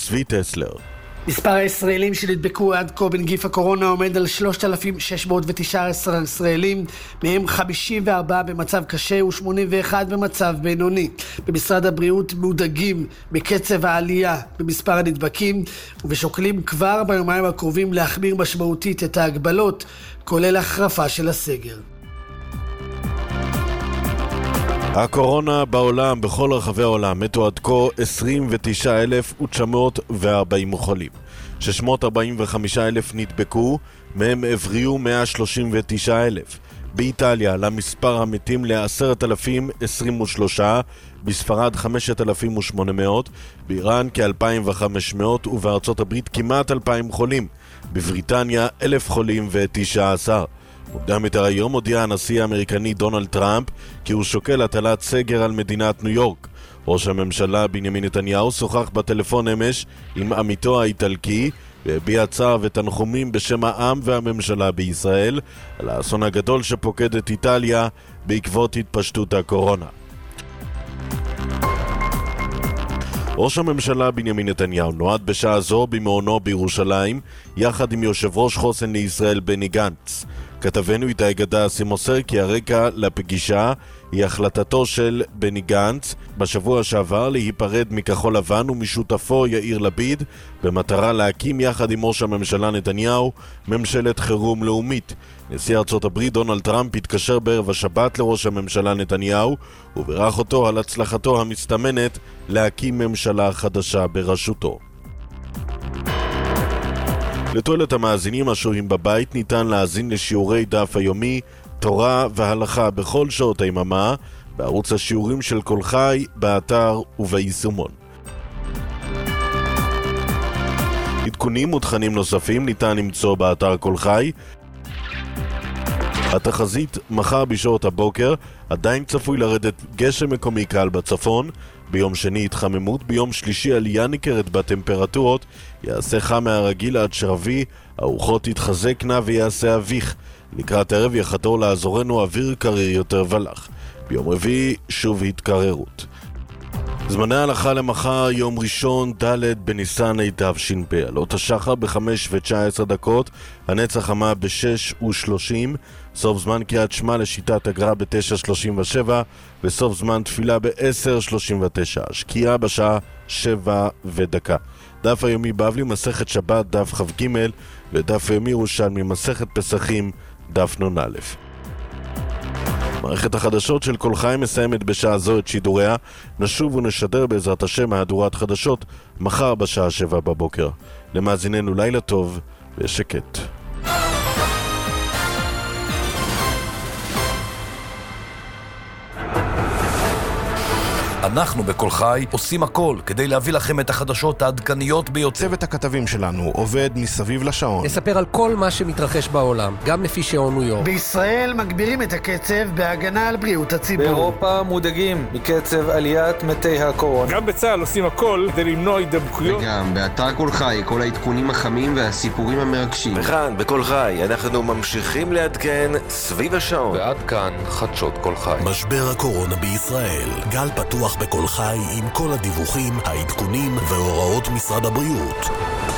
צבי טסלר. מספר הישראלים שנדבקו עד כה בנגיף הקורונה עומד על 3,619 ישראלים, מהם 54 במצב קשה ו81 במצב בינוני. במשרד הבריאות מודאגים בקצב העלייה במספר הנדבקים ושוקלים כבר ביומיים הקרובים להחמיר משמעותית את ההגבלות, כולל החרפה של הסגר. הקורונה בעולם, בכל רחבי העולם, מתו עד כה 29,940 חולים. 645,000 נדבקו, מהם הבריאו 139,000. באיטליה עלה מספר המתים ל10,023, בספרד 5,800, באיראן כ-2,500 ובארצות הברית כמעט 2,000 חולים. בבריטניה 1,000 חולים ו19. מוקדם יותר היום הודיע הנשיא האמריקני דונלד טראמפ כי הוא שוקל הטלת סגר על מדינת ניו יורק. ראש הממשלה בנימין נתניהו שוחח בטלפון אמש עם עמיתו האיטלקי והביע צער ותנחומים בשם העם והממשלה בישראל על האסון הגדול שפוקד את איטליה בעקבות התפשטות הקורונה. ראש הממשלה בנימין נתניהו נועד בשעה זו במעונו בירושלים יחד עם יושב ראש חוסן לישראל בני גנץ. כתבנו איתי גדסי מוסר כי הרקע לפגישה היא החלטתו של בני גנץ בשבוע שעבר להיפרד מכחול לבן ומשותפו יאיר לפיד במטרה להקים יחד עם ראש הממשלה נתניהו ממשלת חירום לאומית. נשיא ארצות הברית דונלד טראמפ התקשר בערב השבת לראש הממשלה נתניהו וברך אותו על הצלחתו המסתמנת להקים ממשלה חדשה בראשותו. לתועלת המאזינים השוהים בבית ניתן להאזין לשיעורי דף היומי, תורה והלכה בכל שעות היממה, בערוץ השיעורים של כל חי, באתר וביישומון. עדכונים ותכנים נוספים ניתן למצוא באתר כל חי. התחזית מחר בשעות הבוקר, עדיין צפוי לרדת גשם מקומי קל בצפון, ביום שני התחממות, ביום שלישי עלייה ניכרת בטמפרטורות, יעשה חם מהרגיל עד שרבי, הרוחות יתחזקנה ויעשה אביך. לקראת ערב יחתור לאזורנו אוויר קריר יותר ולח. ביום רביעי שוב התקררות. זמני ההלכה למחר, יום ראשון, ד' בניסן התש"פ. עלות השחר ב-5:19, הנץ החמה ב-6:30, סוף זמן קריאת שמע לשיטת הגר"א ב-9:37 וסוף זמן תפילה ב-10:39. שקיעה בשעה 7:01. דף היומי בבלי מסכת שבת דף כ"ג ודף היומי ירושלמי מסכת פסחים דף נ"א. מערכת החדשות של כל חי מסיימת בשעה זו את שידוריה. נשוב ונשדר בעזרת השם מהדורת חדשות מחר בשעה 7 בבוקר. למאזיננו לילה טוב ושקט. אנחנו בכל חי עושים הכל כדי להביא לכם את החדשות העדכניות ביותר. צוות הכתבים שלנו עובד מסביב לשעון. נספר על כל מה שמתרחש בעולם, גם לפי שעון ניו יורק. בישראל מגבירים את הקצב בהגנה על בריאות הציבור. באירופה מודאגים מקצב עליית מתי הקורונה. גם בצה"ל עושים הכל כדי למנוע הידבקויות. וגם באתר כל חי כל העדכונים החמים והסיפורים המרגשים. וכאן בכל חי אנחנו ממשיכים לעדכן סביב השעון. ועד כאן חדשות כל חי. משבר הקורונה בישראל, גל פתוח בכל חי עם כל הדיווחים, העדכונים והוראות משרד הבריאות.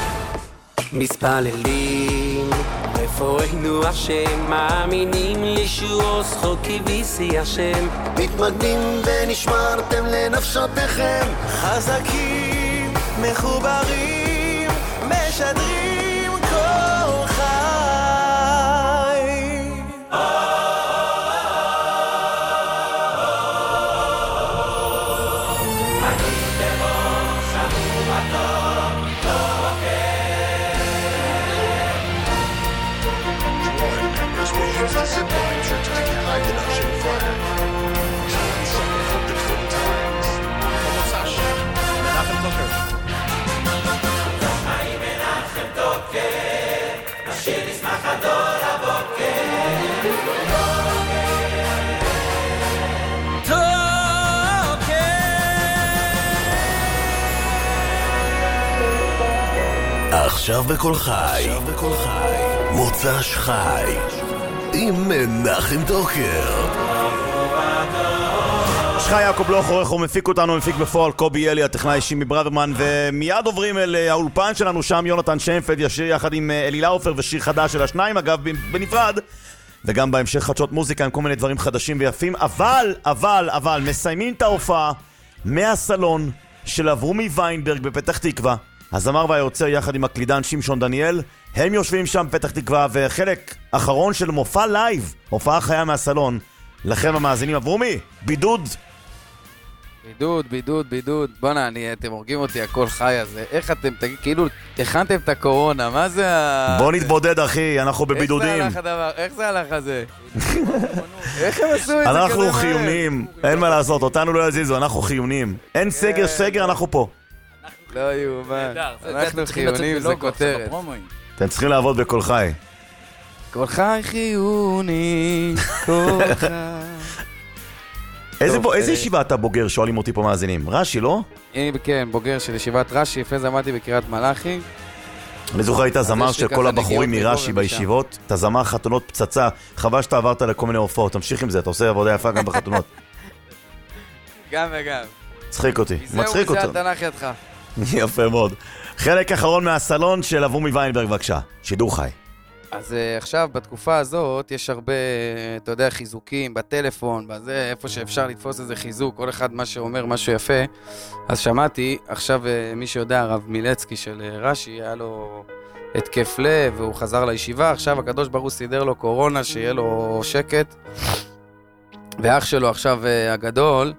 מתפללים רפואנו השם, מאמינים לישועו זכוקי וישי השם, מתמגנים ונשמרתם לנפשותיכם, חזקים מחוברים משדרים כל חי. עכשיו בכל חי, מוצ"ש חי עם מנחם דוקר. שלך יעקב בלוך, עורך ומפיק אותנו, מפיק בפועל קובי אלי, הטכנאי אישי מברוורמן, ומיד עוברים אל האולפן שלנו, שם יונתן שיינפלד ישיר יחד עם אלי לאופר ושיר חדש של השניים, אגב בנפרד, וגם בהמשך חדשות מוזיקה עם כל מיני דברים חדשים ויפים, אבל מסיימים את ההופעה מהסלון של אברומי ויינברג בפתח תקווה, הזמר והיוצר יחד עם הקלידן שמשון דניאל, הם יושבים שם בפתח תקווה, וחלק אחרון של מופע לייב, הופעה חיה מהסלון, לכם המאזינים. אברומי, בידוד. בוא'נה, אתם הורגים אותי, הכל חי הזה. איך אתם, כאילו, הכנתם את הקורונה, מה זה בוא נתבודד אחי, אנחנו בבידודים. איך זה הלך הזה? איך הם עשו את זה כזה? אנחנו חיוניים, אין מה לעשות, אותנו לא יזיזו, אנחנו חיוניים. אין סגר, אנחנו פה. לא יאומן. אנחנו חיוניים, זה כותרת. אתם צריכים לעבוד בכל חי. כל חי חיוני, כל חי. איזה ישיבה אתה בוגר, שואלים אותי פה מאזינים? רש"י, לא? כן, בוגר של ישיבת רש"י, לפני זה עמדתי בקריית מלאכי. אני זוכר היית זמר של כל הבחורים מרש"י בישיבות, אתה זמר חתונות פצצה, חבל שאתה עברת לכל מיני הופעות, תמשיך עם זה, אתה עושה עבודה יפה גם בחתונות. גם וגם. מצחיק אותי, מצחיק אותי. מזה התנ"ך ידך. יפה מאוד. חלק אחרון מהסלון של אברומי ויינברג, בבקשה, שידור חי. אז עכשיו, בתקופה הזאת, יש הרבה, אתה יודע, חיזוקים בטלפון, בזה, איפה שאפשר לתפוס איזה חיזוק, כל אחד מה שאומר, משהו יפה. אז שמעתי, עכשיו מי שיודע, הרב מילצקי של רש"י, היה לו התקף לב, והוא חזר לישיבה, עכשיו הקדוש ברוך הוא סידר לו קורונה, שיהיה לו שקט. ואח שלו עכשיו הגדול,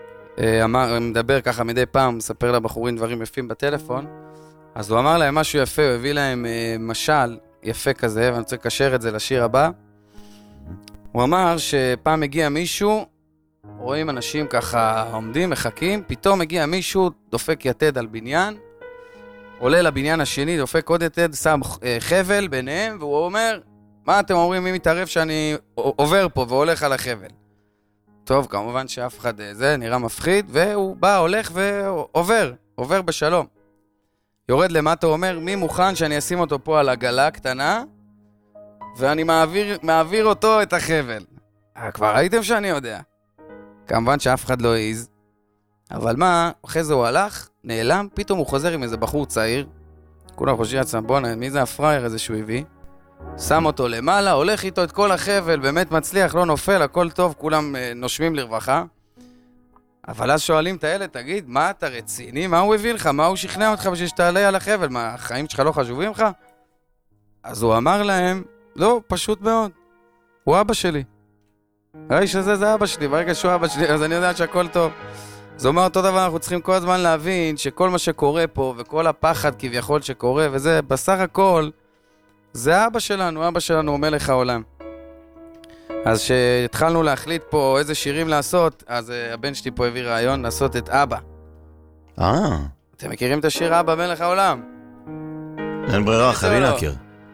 מדבר ככה מדי פעם, מספר לבחורים דברים יפים בטלפון, אז הוא אמר להם משהו יפה, הוא הביא להם משל, יפה כזה, ואני רוצה לקשר את זה לשיר הבא. הוא אמר שפעם הגיע מישהו, רואים אנשים ככה עומדים, מחכים, פתאום הגיע מישהו, דופק יתד על בניין, עולה לבניין השני, דופק עוד יתד, שם חבל ביניהם, והוא אומר, מה אתם אומרים, מי מתערב שאני עובר פה והולך על החבל? טוב, כמובן שאף אחד זה נראה מפחיד, והוא בא, הולך עובר בשלום. יורד למטה, אומר, מי מוכן שאני אשים אותו פה על עגלה קטנה, ואני מעביר אותו את החבל. כבר ראיתם שאני יודע. כמובן שאף אחד לא העיז. אבל מה, אחרי זה הוא הלך, נעלם, פתאום הוא חוזר עם איזה בחור צעיר, כולם חושבים לעצמם, בוא'נה, מי זה הפראייר הזה שהוא הביא? שם אותו למעלה, הולך איתו את כל החבל, באמת מצליח, לא נופל, הכל טוב, כולם נושמים לרווחה. אבל אז שואלים את הילד, תגיד, מה אתה רציני? מה הוא הביא לך? מה הוא שכנע אותך בשביל שתעלה על החבל? מה, החיים שלך לא חשובים לך? אז הוא אמר להם, לא, פשוט מאוד. הוא אבא שלי. האיש הזה זה אבא שלי, ברגע שהוא אבא שלי, אז אני יודע שהכל טוב. אז הוא אומר אותו דבר, אנחנו צריכים כל הזמן להבין שכל מה שקורה פה, וכל הפחד כביכול שקורה, וזה בסך הכל, זה אבא שלנו הוא מלך העולם. אז שהתחלנו להחליט פה איזה שירים לעשות, אז הבן שלי פה הביא רעיון לעשות את אבא. אתם מכירים את השיר אבא מלך העולם? אין ברירה, חייבים להכיר.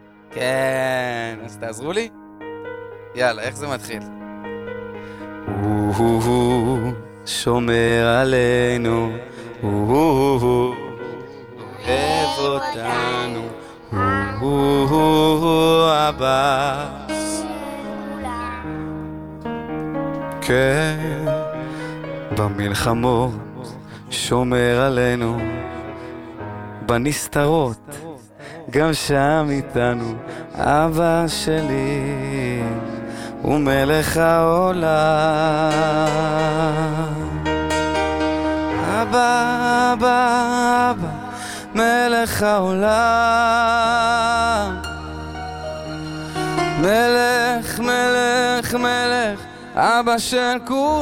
כן, אז תעזרו לי? יאללה, איך זה מתחיל? שומר עלינו, אוהב אותנו, אבא. כן, במלחמות שומר עלינו, בנסתרות גם שם איתנו, אבא שלי הוא מלך העולם. אבא, אבא, אבא, מלך העולם. מלך, מלך, מלך, אבא של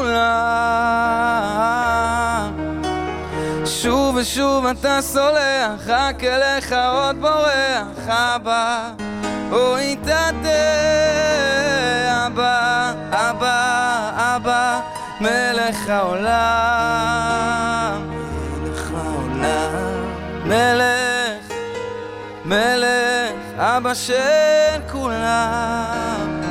כולם. שוב ושוב אתה סולח, רק אליך עוד בורח, אבא, אוי תתה. אבא, אבא, אבא, מלך העולם. מלך העולם. מלך, מלך, אבא של כולם.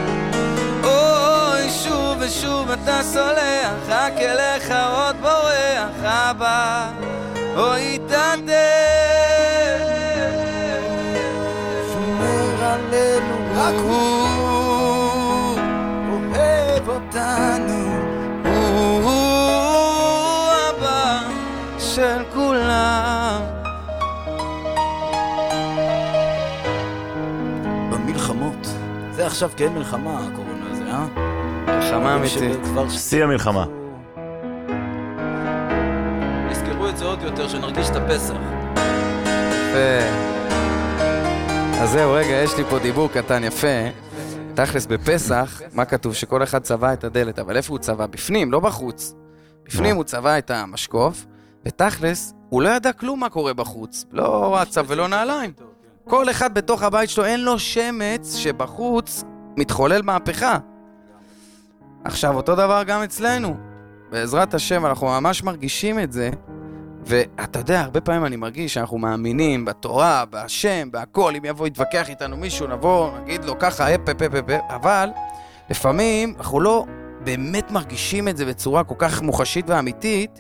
אוי, שוב ושוב אתה סולח, רק אליך עוד בורח, אבא, אוי תתה. שומר עלינו, רק הוא אוהב אותנו, זה עכשיו כן מלחמה, הקורונה הזה, מלחמה אמיתית. שיא המלחמה. נזכרו את זה עוד יותר, שנרגיש את הפסח. אז זהו, רגע, יש לי פה דיבור קטן יפה. תכלס בפסח, מה כתוב? שכל אחד צבע את הדלת, אבל איפה הוא צבע? בפנים, לא בחוץ. בפנים הוא צבע את המשקוף, ותכלס, הוא לא ידע כלום מה קורה בחוץ. לא וואטסאפ ולא נעליים. כל אחד בתוך הבית שלו אין לו שמץ שבחוץ מתחולל מהפכה. עכשיו, אותו דבר גם אצלנו. בעזרת השם, אנחנו ממש מרגישים את זה, ואתה יודע, הרבה פעמים אני מרגיש שאנחנו מאמינים בתורה, בהשם, בהכל. אם יבוא יתווכח איתנו מישהו, נבוא, נגיד לו ככה, אבל לפעמים אנחנו לא באמת מרגישים את זה בצורה כל כך מוחשית ואמיתית,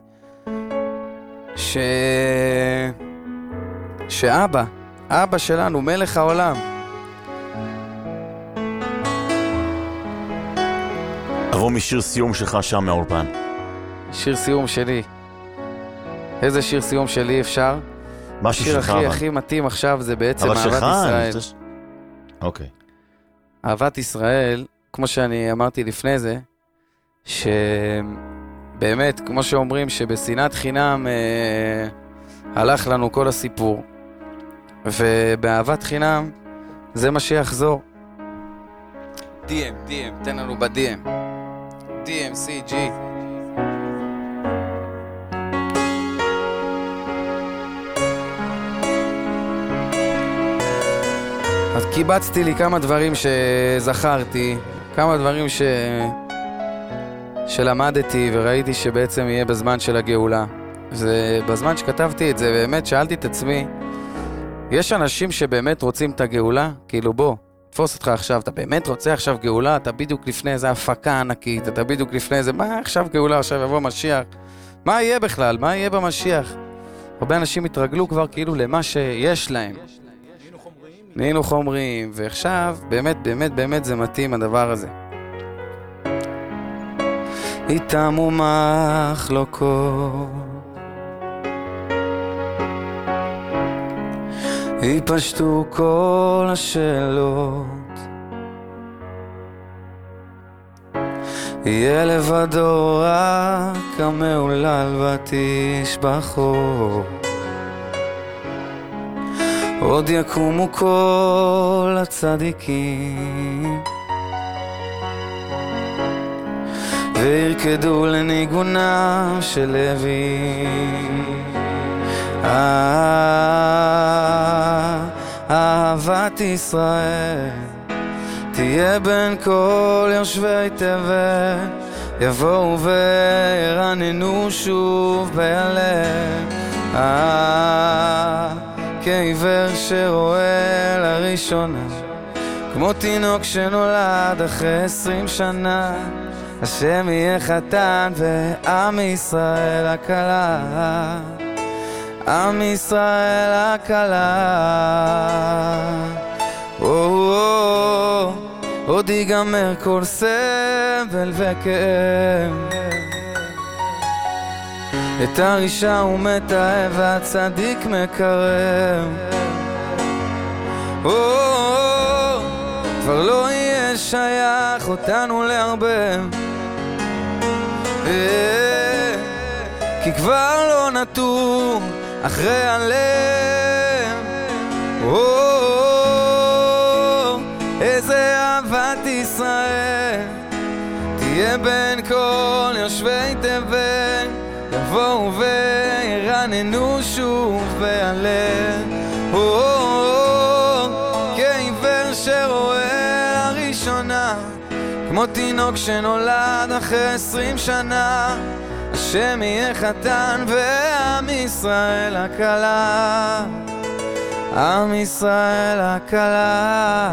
אבא שלנו, מלך העולם. עבור משיר סיום שלך שם מהאולפן. שיר סיום שלי. איזה שיר סיום שלי אפשר? משהו שלך, השיר הכי מתאים עכשיו זה בעצם אהבת ישראל. אוקיי. אהבת ישראל, כמו שאני אמרתי לפני זה, שבאמת, כמו שאומרים, שבשנאת חינם הלך לנו כל הסיפור, ובאהבת חינם זה מה שיחזור. DM, תן לנו ב-DM. DMCG. אז קיבצתי לי כמה דברים שזכרתי, כמה דברים שלמדתי וראיתי שבעצם יהיה בזמן של הגאולה. ובזמן שכתבתי את זה, באמת שאלתי את עצמי, יש אנשים שבאמת רוצים את הגאולה? כאילו בוא, תפוס אותך עכשיו, אתה באמת רוצה עכשיו גאולה? אתה בדיוק לפני איזה הפקה ענקית, אתה בדיוק לפני איזה, מה עכשיו גאולה? עכשיו יבוא משיח. מה יהיה בכלל? מה יהיה במשיח? הרבה אנשים התרגלו כבר כאילו למה שיש להם. נהיינו חומריים, ועכשיו באמת זה מתאים הדבר הזה. איתמו מחלוקות, יפשטו כל השאלות, יהיה לבדו רק המעולל ותשבחו, עוד יקומו כל הצדיקים וירקדו לניגונם של לוי. אהבת ישראל תהיה בין כל יושבי תבל, יבואו וירננו שוב בהלב. כעיוור שרואה לראשונה, כמו תינוק שנולד אחרי 20 שנה, השם יהיה חתן ועם ישראל הכלה, עם ישראל הכלה. עוד ייגמר כל סבל וכאב, את הרישה הוא מתאהב והצדיק מקרב. כבר לא יהיה שייך אותנו להרבה, כי כבר לא נטור אחרי הלב. איזה אהבת ישראל תהיה בין כל יושבי תבל, יבואו וירננו שוב בהלב. כעיוור שרואה לראשונה, כמו תינוק שנולד אחרי 20 שנה, השם יהיה חתן ועם ישראל הכלה, עם ישראל הכלה.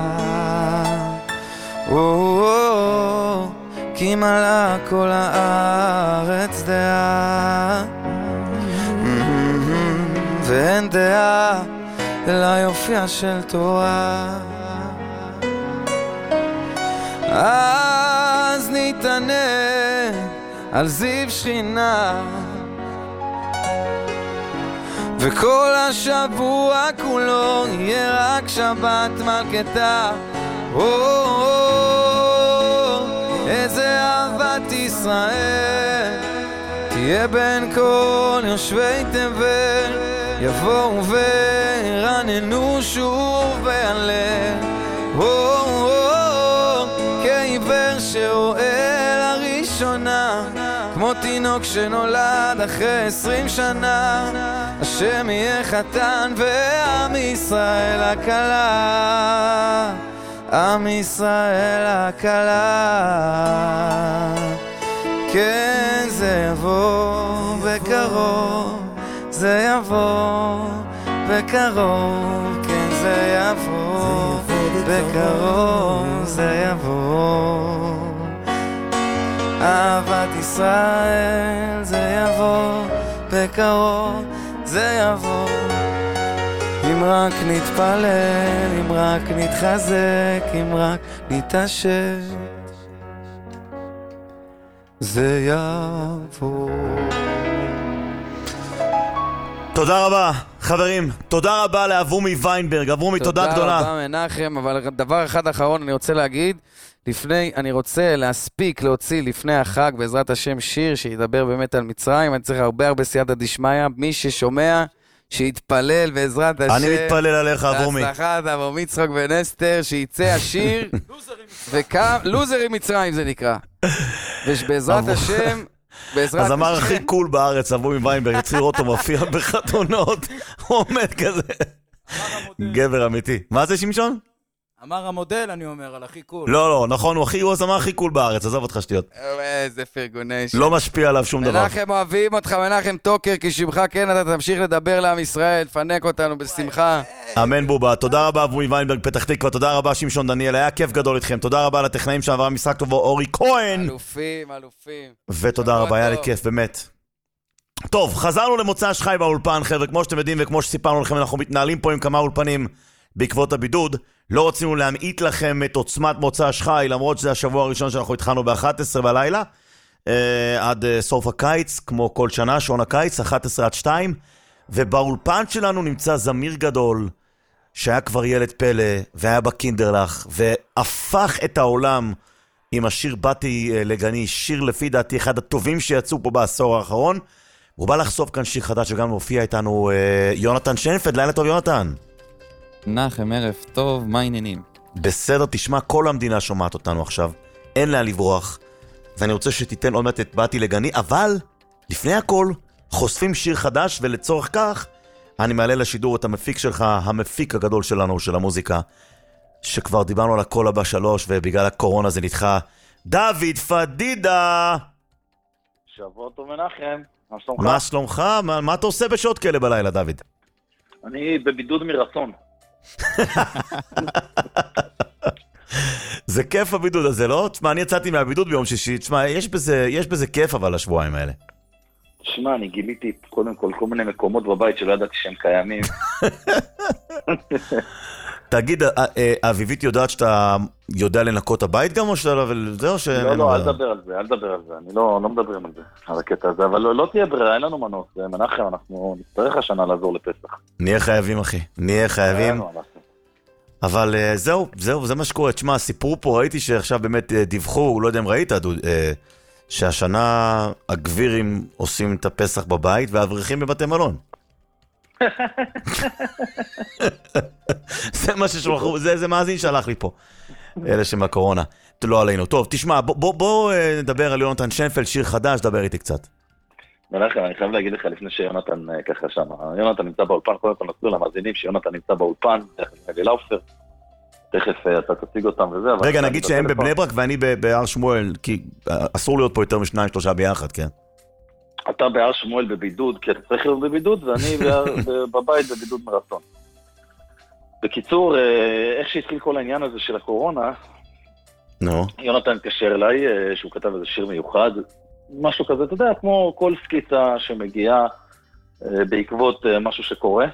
כי מלאה כל הארץ דעה, ואין דעה אלא יופייה של תורה. אז נתענה על זיו שכינה, וכל השבוע כולו יהיה רק שבת מלכתה. איזה אהבת ישראל תהיה בין כל יושבי תבל, יבואו ורננו שוב בעלה, כעיוור שרואה לראשונה, כמו תינוק שנולד אחרי 20 שנה, השם יהיה חתן ועם ישראל הכלה, עם ישראל הכלה. כן, זה יבוא בקרוב, זה יבוא בקרוב, כן, זה יבוא בקרוב, זה יבוא. אהבת ישראל, זה יבוא בקרוב, זה יבוא. אם רק נתפלל, אם רק נתחזק, אם רק נתעשת, זה יבוא. תודה רבה, חברים. תודה רבה לאברומי ויינברג. אברומי, תודה גדולה. תודה רבה מנחם, אבל דבר אחד אחרון אני רוצה להגיד. אני רוצה להספיק להוציא לפני החג, בעזרת השם, שיר שידבר באמת על מצרים. אני צריך הרבה סייעתא דשמיא. מי ששומע, שיתפלל בעזרת השם. אני מתפלל עליך, אברומי. להצלחת אברום יצחק בן אסתר, שיצא השיר. לוזרים מצרים זה נקרא. ובעזרת השם, אז אמר הכי קול בארץ, אברומי ויינברג, צריך לראות אותו מופיע בחתונות, הוא עומד כזה. גבר אמיתי. מה זה שמשון? אמר המודל, אני אומר, על הכי קול. לא, נכון, הוא אמר הכי קול בארץ, עזוב אותך שטויות. איזה פרגוני שם. לא משפיע עליו שום דבר. מנחם, אוהבים אותך, מנחם טוקר, כי שמך כן, אתה תמשיך לדבר לעם ישראל, תפנק אותנו בשמחה. אמן בובה, תודה רבה אברומי ויינברג, פתח תקווה, תודה רבה שמשון דניאל, היה כיף גדול איתכם, תודה רבה לטכנאים שעבר המשחק טוב, אורי כהן. אלופים. ותודה רבה, היה לי כיף, באמת. טוב, חזרנו למוצא שחי באולפן, חבר'ה, כמו שאתם יודעים וכמו שסיפרנו לכם, אנחנו מתנהלים פה עם כמה אולפנים בעקבות הבידוד. לא רצינו להמעיט לכם את עוצמת מוצא שחי, למרות שזה השבוע הראשון שאנחנו התחלנו ב-11 בלילה, עד סוף הקיץ, כמו כל שנה, שעון הקיץ, 11 עד 2, ובאולפן שלנו נמצא זמיר גדול, שהיה כבר ילד פלא, והיה בקינדרלך, והפך את העולם עם השיר באתי לגני, שיר לפי דעתי אחד הטובים שיצאו פה בעשור האחרון, והוא בא לחשוף כאן שיר חדש, וגם מופיע איתנו יונתן שיינפלד. לילה טוב יונתן. נחם, ערב טוב, מה העניינים? בסדר, תשמע, כל המדינה שומעת אותנו עכשיו, אין לה לברוח, ואני רוצה שתיתן עוד מעט את באתי לגני, אבל לפני הכל חושפים שיר חדש, ולצורך כך אני מעלה לשידור את המפיק שלך, המפיק הגדול שלנו של המוזיקה, שכבר דיברנו על הכל הבא 3, ובגלל הקורונה זה נדחה, דוד פדידה. שבוע טוב מנחם, מה שלומך? מה שלומך? מה אתה עושה בשעות כאלה בלילה, דוד? אני בבידוד מרצון. זה כיף הבידוד הזה, לא? תשמע, אני יצאתי מהבידוד ביום שישי, תשמע, יש בזה כיף אבל השבועיים האלה. תשמע, אני גיליתי קודם כל מיני מקומות בבית שלא ידעתי שהם קיימים. תגיד, אביבית יודעת שאתה יודע לנקות הבית גם או שאתה לא... לא, אל תדבר על זה, אני לא מדברים על זה, על הקטע הזה, אבל לא תהיה ברירה, אין לנו מנוס, מנחם, אנחנו נצטרך השנה לעזור לפסח. נהיה חייבים, אחי, נהיה חייבים. אבל זהו, זה מה שקורה. תשמע, סיפרו פה, ראיתי שעכשיו באמת דיווחו, לא יודע אם ראית, שהשנה הגבירים עושים את הפסח בבית והאברכים בבתי מלון. זה מה ששלחו, זה מאזין שלח לי פה, אלה שמהקורונה, לא עלינו. טוב, תשמע, בוא נדבר על יונתן שיינפלד, שיר חדש, דבר איתי קצת. מנחם, אני חייב להגיד לך לפני שיונתן ככה שם, יונתן נמצא באולפן, קודם כל נסביר למאזינים שיונתן נמצא באולפן, תכף אלילה עופר, תכף אתה תציג אותם וזה. רגע, נגיד שהם בבני ברק ואני בהר שמואל, כי אסור להיות פה יותר מ2-3 ביחד, כן? אתה בהר שמואל בבידוד, כי אתה צריך להיות בבידוד, ואני בבית בבידוד מרצון. בקיצור, איך שהתחיל כל העניין הזה של הקורונה, יונתן התקשר אליי, שהוא כתב איזה שיר מיוחד, משהו כזה, אתה יודע, כמו כל סקיצה שמגיעה בעקבות משהו שקורה,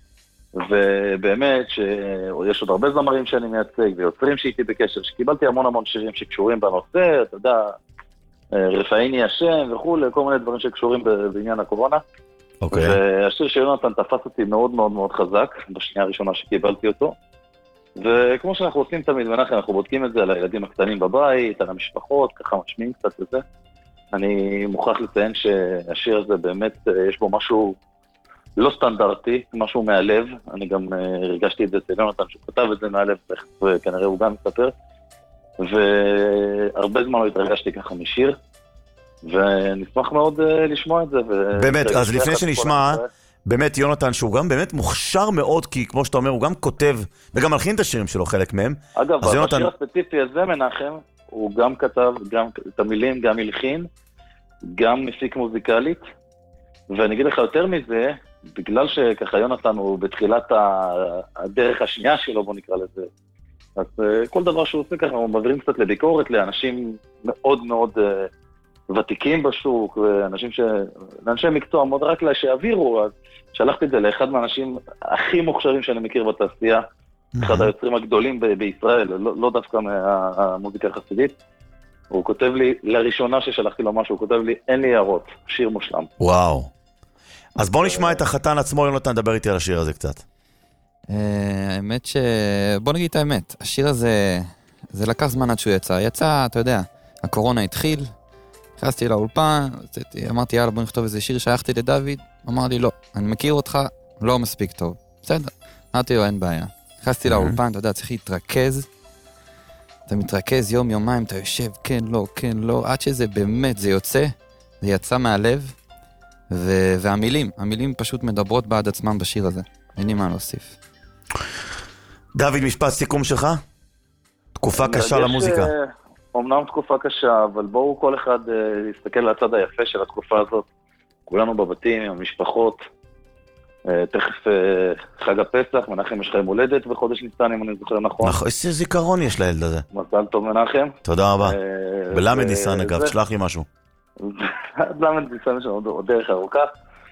ובאמת שיש עוד הרבה זמרים שאני מייצג, ויוצרים שהייתי בקשר, שקיבלתי המון שירים שקשורים בנושא, אתה יודע, רפאיני השם וכו', כל מיני דברים שקשורים בעניין הקורונה. והשיר של יונתן תפס אותי מאוד מאוד מאוד חזק, בשנייה הראשונה שקיבלתי אותו, וכמו שאנחנו עושים תמיד, מנחם, אנחנו בודקים את זה על הילדים הקטנים בבית, על המשפחות, ככה משמיעים קצת לזה. אני מוכרח לציין שהשיר הזה באמת, יש בו משהו לא סטנדרטי, משהו מהלב. אני גם הרגשתי את זה אצל יונתן, שהוא כתב את זה מהלב, וכנראה הוא גם מספר. והרבה זמן לא התרגשתי ככה משיר, ונשמח מאוד לשמוע את זה. באמת, אז לפני שנשמע, באמת יונתן, שהוא גם באמת מוכשר מאוד, כי כמו שאתה אומר, הוא גם כותב, וגם מלחין את השירים שלו, חלק מהם. אגב, השיר הספציפי הזה, מנחם, הוא גם כתב את המילים, גם מלחין, גם מפיק מוזיקלית, ואני אגיד לך יותר מזה, בגלל שככה יונתן הוא בתחילת הדרך השנייה שלו, בוא נקרא לזה, אז כל דבר שהוא עושה ככה, הוא מעבירים קצת לביקורת לאנשים מאוד מאוד ותיקים בשוק, לאנשי מקצוע מאוד רק שיעבירו, אז שלחתי את זה לאחד מהאנשים הכי מוכשרים שאני מכיר בתעשייה, אחד היוצרים הגדולים בישראל, לא דווקא מהמוזיקה החסידית, הוא כותב לי, לראשונה ששלחתי לו משהו, הוא כותב לי, אין לי הערות, שיר מושלם. וואו. אז בוא נשמע את החתן עצמו, יונתן, דבר איתי על השיר הזה קצת. האמת בוא נגיד את האמת, השיר הזה, זה לקח זמן עד שהוא יצא, אתה יודע, הקורונה התחיל, נכנסתי לאולפן, אמרתי יאללה בוא נכתוב איזה שיר, שייכתי לדוד, אמר לי לא, אני מכיר אותך, לא מספיק טוב, בסדר, אמרתי לו אין בעיה, נכנסתי לאולפן, אתה יודע, צריך להתרכז, אתה מתרכז יום יומיים, אתה יושב כן לא, עד שזה באמת, זה יוצא, זה יצא מהלב, והמילים פשוט מדברות בעד עצמם בשיר הזה, אין לי מה להוסיף. דוד, משפט סיכום שלך? תקופה קשה למוזיקה. אמנם תקופה קשה, אבל בואו כל אחד יסתכל על הצד היפה של התקופה הזאת. כולנו בבתים, עם המשפחות. תכף חג הפסח, מנחם יש לך יום הולדת בחודש ניסן, אם אני זוכר נכון. איזה זיכרון יש לילד הזה. מזל טוב מנחם. תודה רבה. בלמד ניסן אגב, תשלח לי משהו. בלמד ניסן יש לנו עוד דרך ארוכה.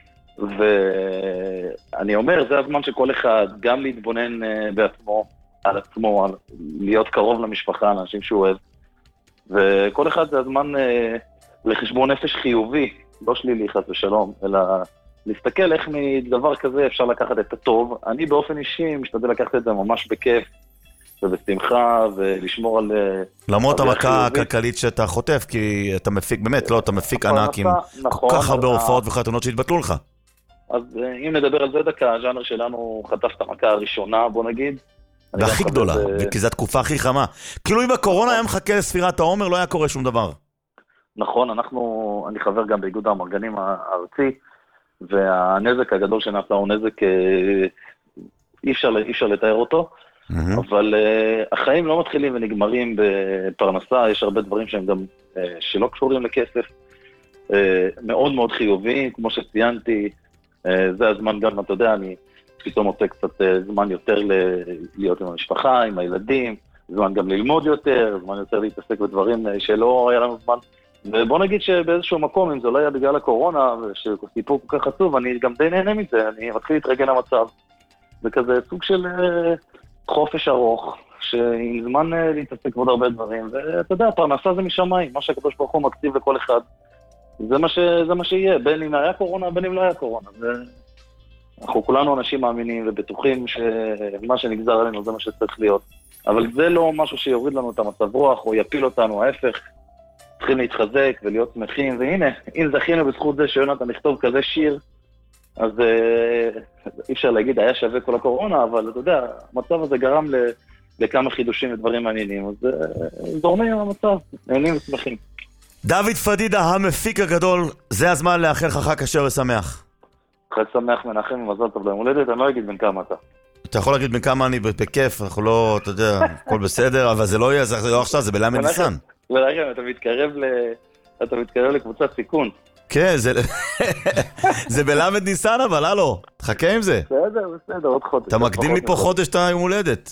ואני אומר, זה הזמן שכל אחד גם להתבונן בעצמו, על עצמו, להיות קרוב למשפחה, לאנשים שהוא אוהב. וכל אחד זה הזמן לחשבון נפש חיובי, לא שלילי חס ושלום, אלא להסתכל איך מדבר כזה אפשר לקחת את הטוב. אני באופן אישי משתדל לקחת את זה ממש בכיף ובשמחה ולשמור על... למרות המכה הכלכלית שאתה חוטף, כי אתה מפיק, באמת, לא, אתה מפיק ענק עם כל כך הרבה הופעות וחתונות שהתבטלו לך. אז אם נדבר על זה דקה, הז'אנר שלנו חטף את המכה הראשונה, בוא נגיד. והכי גדולה, כי זו התקופה הכי חמה. כאילו אם הקורונה היה מחכה לספירת העומר, לא היה קורה שום דבר. נכון, אני חבר גם באיגוד האמרגנים הארצי, והנזק הגדול שנעשה הוא נזק, אי אפשר לתאר אותו, אבל החיים לא מתחילים ונגמרים בפרנסה, יש הרבה דברים שהם גם שלא קשורים לכסף, מאוד מאוד חיוביים, כמו שציינתי, זה הזמן גם, אתה יודע, אני פתאום מוצא קצת זמן יותר להיות עם המשפחה, עם הילדים, זמן גם ללמוד יותר, זמן יותר להתעסק בדברים שלא היה לנו זמן. ובוא נגיד שבאיזשהו מקום, אם זה לא היה בגלל הקורונה, ושסיפור כל כך עצוב, אני גם די נהנה מזה, אני מתחיל להתרגל למצב. זה כזה סוג של חופש ארוך, שעם זמן להתעסק בעוד הרבה דברים, ואתה יודע, פרנסה זה משמיים, מה שהקדוש ברוך הוא מקציב לכל אחד. זה מה שיהיה, בין אם היה קורונה, בין אם לא היה קורונה. אנחנו כולנו אנשים מאמינים ובטוחים שמה שנגזר עלינו זה מה שצריך להיות. אבל זה לא משהו שיוריד לנו את המצב רוח או יפיל אותנו, ההפך. צריכים להתחזק ולהיות שמחים, והנה, אם זכינו בזכות זה שיונתן נכתוב כזה שיר, אז אי אפשר להגיד, היה שווה כל הקורונה, אבל אתה יודע, המצב הזה גרם לכמה חידושים ודברים מעניינים, אז זורמים עם המצב, נהנים ושמחים. דוד פדידה, המפיק הגדול, זה הזמן לאחל לך חג כשר ושמח. חג שמח מנחם ומזל טוב ליום הולדת, אני לא אגיד בין כמה אתה. אתה יכול להגיד בין כמה אני בכיף, אנחנו לא, אתה יודע, הכל בסדר, אבל זה לא יהיה, זה לא עכשיו, זה בלמד ניסן. ולכן, אתה מתקרב לקבוצת סיכון. כן, זה בלמד ניסן, אבל הלו, תחכה עם זה. בסדר, עוד חודש. אתה מקדים לי פה חודש את היום הולדת.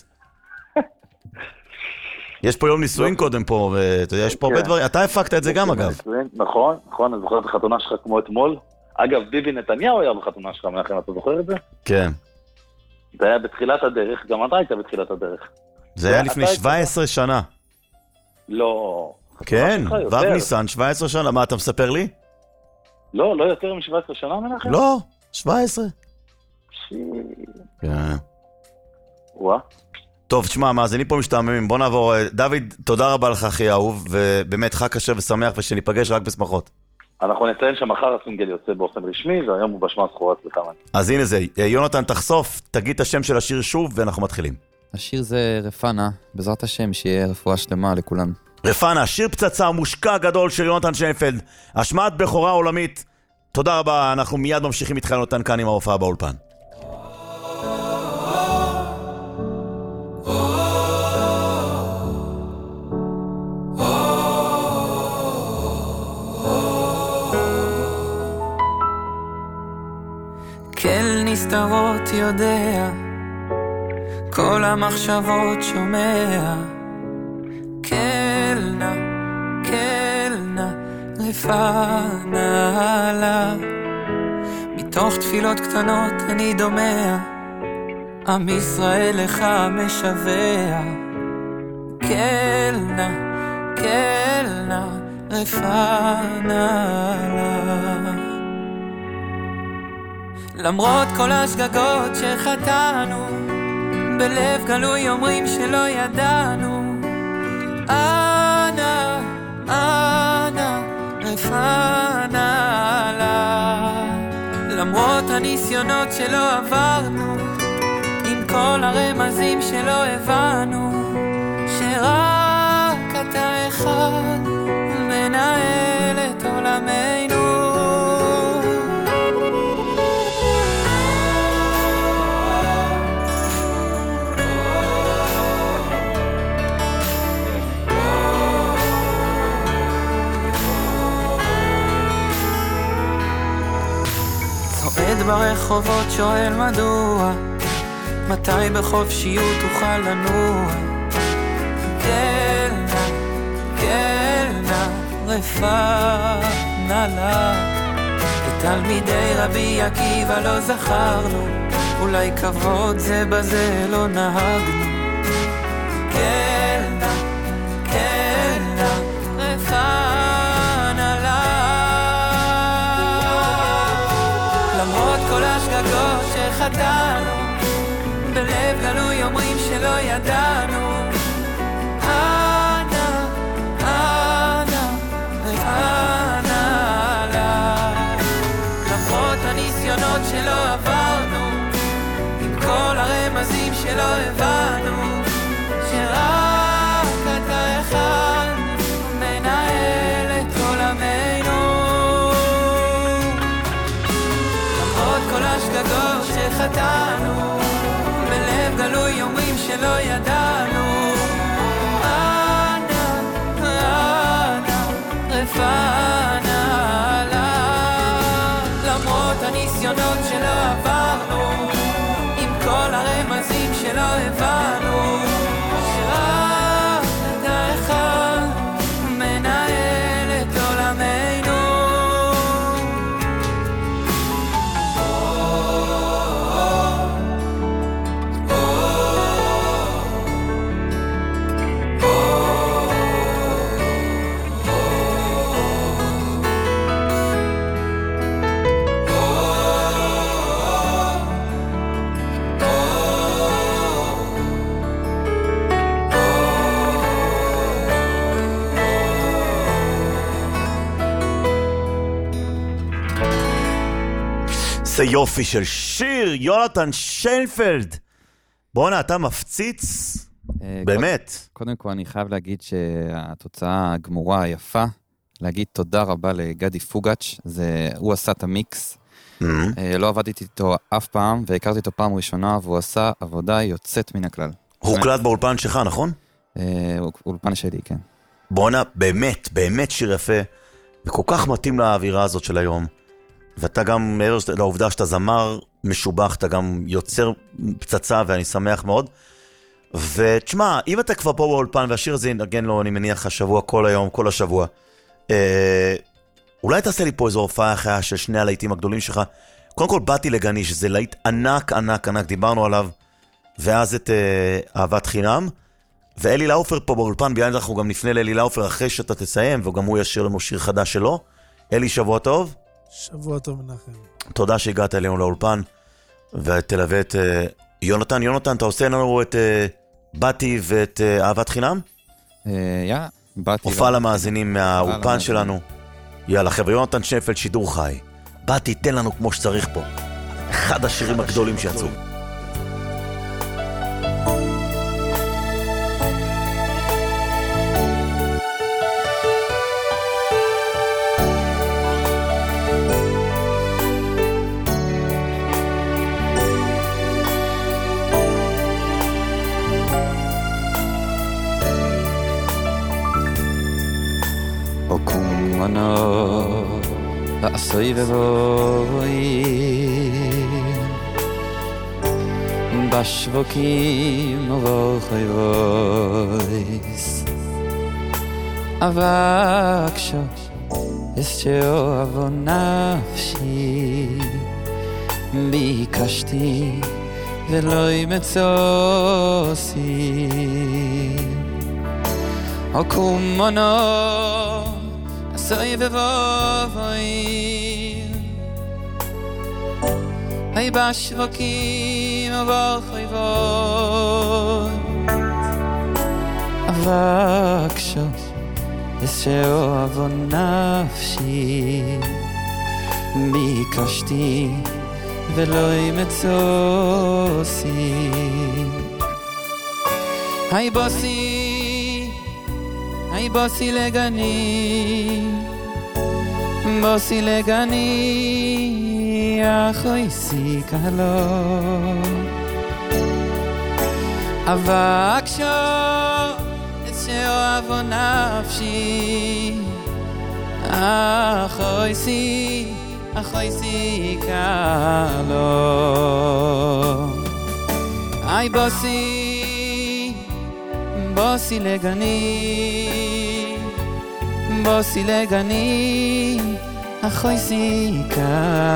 יש פה יום נישואין קודם פה, ואתה יודע, יש פה הרבה דברים, אתה הפקת את זה גם אגב. נכון, אני זוכר את החתונה שלך כמו אתמול. אגב, ביבי נתניהו היה בחתונה שלך, מנחם, אתה זוכר את זה? כן. זה היה בתחילת הדרך, גם אתה היית בתחילת הדרך. זה היה לפני 17 שנה. לא. כן, ו' ניסן, 17 שנה, מה אתה מספר לי? לא יותר מ-17 שנה מנחם? לא, 17. וואה. טוב, תשמע, מאזינים פה משתעממים, בוא נעבור. דוד, תודה רבה לך, אחי אהוב, ובאמת חג קשה ושמח, ושניפגש רק בשמחות. אנחנו נציין שמחר הסינגל יוצא באופן רשמי, והיום הוא בשמע סחורת בכמה. אז הנה זה, יונתן תחשוף, תגיד את השם של השיר שוב, ואנחנו מתחילים. השיר זה רפנה, בעזרת השם, שיהיה רפואה שלמה לכולם. רפנה, שיר פצצה, מושקע גדול של יונתן שיינפלד, השמעת בכורה עולמית. תודה רבה, אנחנו מיד ממשיכים איתך יונתן כאן עם ההופעה באולפן. כל נסתרות יודע, כל המחשבות שומע, כלנה, כלנה, רפנה לה. מתוך תפילות קטנות אני דומע, עם ישראל לך משווע, כלנה, כלנה, רפנה לה. למרות כל השגגות שחטאנו, בלב גלוי אומרים שלא ידענו, אנא, אנא, רפנה לה. למרות הניסיונות שלא עברנו, עם כל הרמזים שלא הבנו, שרק אתה אחד מנהל את עולמנו. צועד ברחובות שואל מדוע, מתי בחופשיות תוכל לנוע, כלנה, כלנה, רפנה לה. כתלמידי רבי עקיבא לא זכרנו, אולי כבוד זה בזה לא נהגנו, כלנה, כלנה, רפנה לה. למרות כל השגגות שחטאנו, בלב גלוי אומרים שלא ידענו, אנא, אנא, רפנה לה. למרות הניסיונות שלא עברנו, עם כל הרמזים שלא הבנו, שרק אתה אחד מנהל את עולמנו. למרות כל השגגות שחטאנו, בלב גלוי אומרים שלא ידענו, אנא, אנא, רפנה לה. למרות הניסיונות שלא עברנו, עם כל הרמזים שלא הבנו, שרק אתה אחד מנהל את עולמנו. זה יופי של שיר, יונתן שיינפלד. בואנה, אתה מפציץ? באמת. קודם כל אני חייב להגיד שהתוצאה הגמורה היפה, להגיד תודה רבה לגדי פוגאץ', הוא עשה את המיקס. לא עבדתי איתו אף פעם, והכרתי אותו פעם ראשונה, והוא עשה עבודה יוצאת מן הכלל. הוא הוקלט באולפן שלך, נכון? אולפן שלי, כן. בואנה, באמת, באמת שיר יפה, וכל כך מתאים לאווירה הזאת של היום. ואתה גם, לעובדה שאתה זמר משובח, אתה גם יוצר פצצה, ואני שמח מאוד. ותשמע, אם אתה כבר פה באולפן, והשיר הזה ינגן לו, אני מניח, השבוע, כל היום, כל השבוע, אולי תעשה לי פה איזו הופעה אחרי של שני הלהיטים הגדולים שלך. קודם כל, באתי לגניש, זה להיט ענק, ענק, ענק, דיברנו עליו, ואז את אהבת חינם, ואלי לאופר פה באולפן, ביד אנחנו גם נפנה לאלי לאופר אחרי שאתה תסיים, וגם הוא ישיר לנו שיר חדש שלו. אלי, שבוע טוב. שבוע טוב מנחם. תודה שהגעת אלינו לאולפן, ותלווה את יונתן. יונתן, אתה עושה לנו את באתי ואת אהבת חינם? באתי. הופעה למאזינים מהאולפן שלנו. יאללה חבר'ה, יונתן שיינפלד, שידור חי. באתי, תן לנו כמו שצריך פה. אחד השירים הגדולים שיצאו. ועשוי ובואי בשווקים ובחויבויס אבק שוש שאוהבו נפשי ביקשתי ולא ימצוסי עקום מונו עשוי ובואי היי בשווקים ובחויבויס אבק שוש שאוהבו נפשי ביקשתי ולא ימצוסי היי בוסי לגני בוסי לגני אחוי סיקלו אבק שוש שאוהבו נפשי אחוי סיקלו היי בוסי לגני בוסי לגני אחוי סיקלו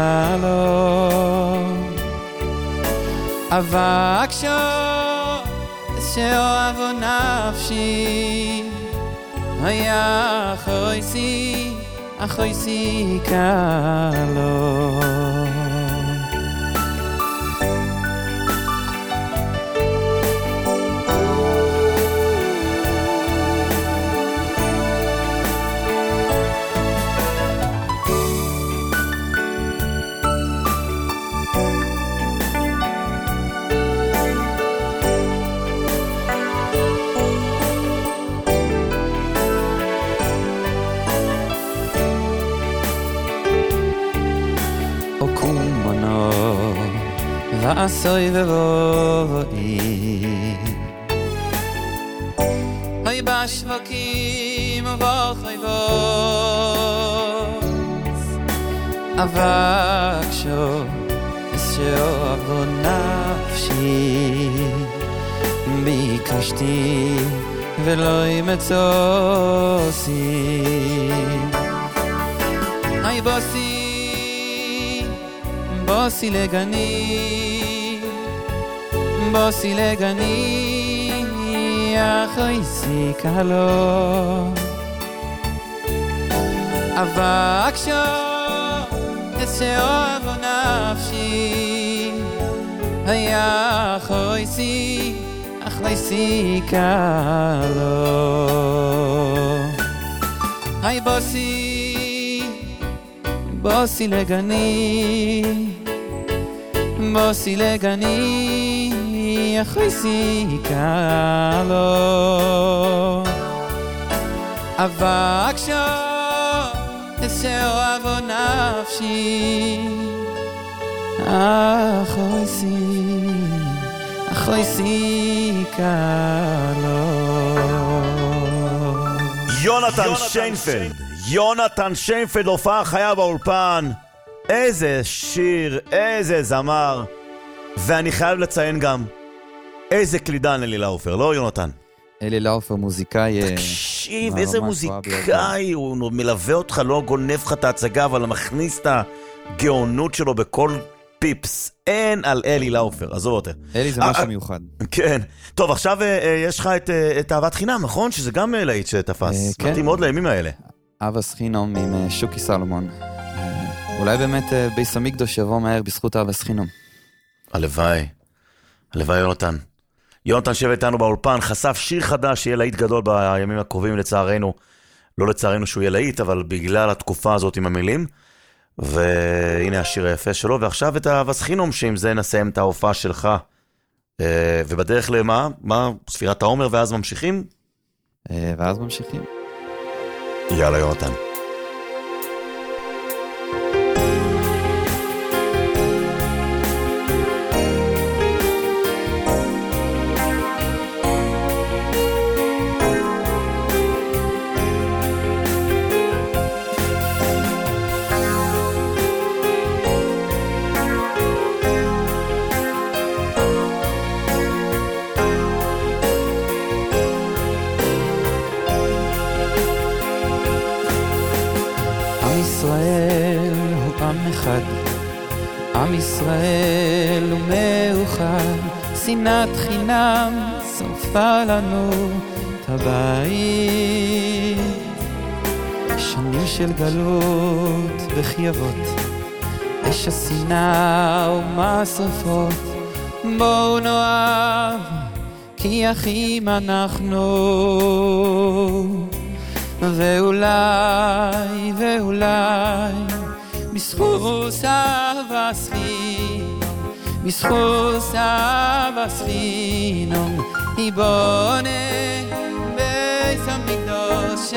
אבק שוש שאוהבו נפשי היה אחוי סיקלו ועשוי ובואי היי בשווקים ובחויבויס אבק שוש שאוהבו נפשי ביקשתי ולא ימצוסי היי בוסי לגני בוסי לגני אחוי סיקלו אבק שוש שאוהבו נפשי היה אחוי סיקלו היי בוסי לגני בוסי לגני אחוי סיקלו אבק שוש שאוהבו נפשי אחוי סיקלו יונתן שיינפלד הופעה חיה באולפן. איזה שיר, איזה זמר. ואני חייב לציין גם איזה קלידן אלי לאופר, לא יונתן? אלי לאופר מוזיקאי... תקשיב, איזה מוזיקאי, הוא מלווה אותך, לא גונב לך את ההצגה, אבל מכניס את הגאונות שלו בכל פיפס. אין על אלי לאופר, עזוב אותה. אלי זה משהו מיוחד. כן. טוב, עכשיו יש לך את אהבת חינם, נכון? שזה גם להיט שתפס. כן. מתאים מאוד לימים האלה. אהבת חינם עם שוקי סלומון. אולי באמת ביס המקדוש יבוא מהר בזכות אהבת חינם. הלוואי. הלוואי יונתן. יונתן שבט איתנו באולפן, חשף שיר חדש שיהיה להיט גדול בימים הקרובים לצערנו. לא לצערנו שהוא יהיה להיט, אבל בגלל התקופה הזאת עם המילים. והנה השיר היפה שלו, ועכשיו את הווסחינום, שעם זה נסיים את ההופעה שלך. ובדרך למה? מה? ספירת העומר ואז ממשיכים? ואז ממשיכים. יאללה יונתן. עם ישראל הוא מאוחד, שנאת חינם שרפה לנו את הבית. שנים של גלות וחייבות, אש השנאה ומשרפות. בואו נאהב כי אחים אנחנו, ואולי בזכות אהבה ספינום, בזכות אהבה ספינום, יבונה בית המקדוש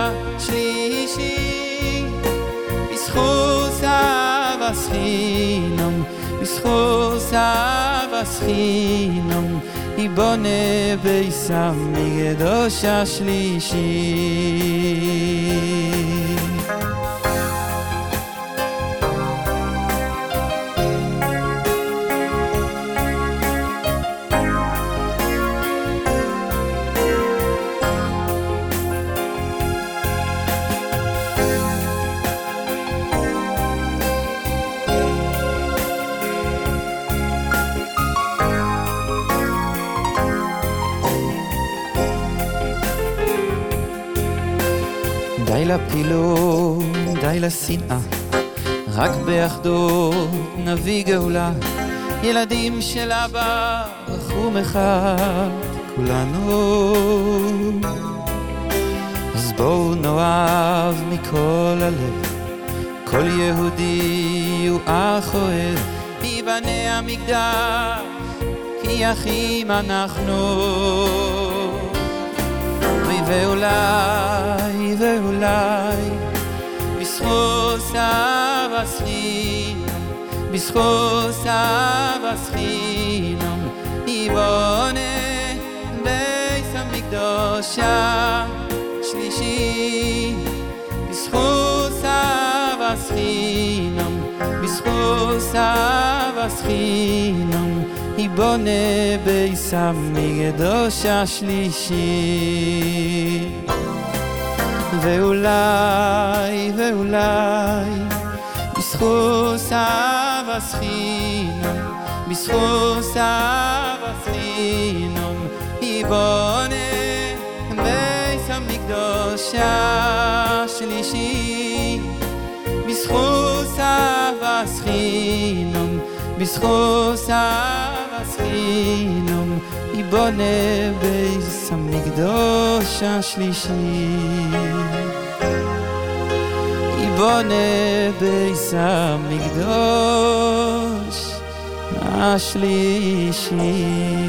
השלישי. בזכות אהבה ספינום, בזכות אהבה ספינום, יבונה בית המקדוש השלישי. די לפילוג, די לשנאה, רק באחדות נביא גאולה. ילדים של אבא, רחום אחד כולנו. אז בואו נאהב מכל הלב, כל יהודי הוא אח אוהב. ייבנה המקדש כי אחים אנחנו. ואולי בזכות אהבה ספינום, בזכות אהבה ספינום, יבונה בית המקדוש השלישי. בזכות אהבה ספינום, בזכות אהבה ספינום, יבונה בית המקדוש השלישי. ואולי בזכות אהבה ספינום, בזכות אהבה ספינום, יבונה בית המקדוש השלישי. בזכות אהבה ספינום, בזכות אהבה ספינום, יבונה בית המקדוש השלישי. יבונה בית המקדוש השלישי.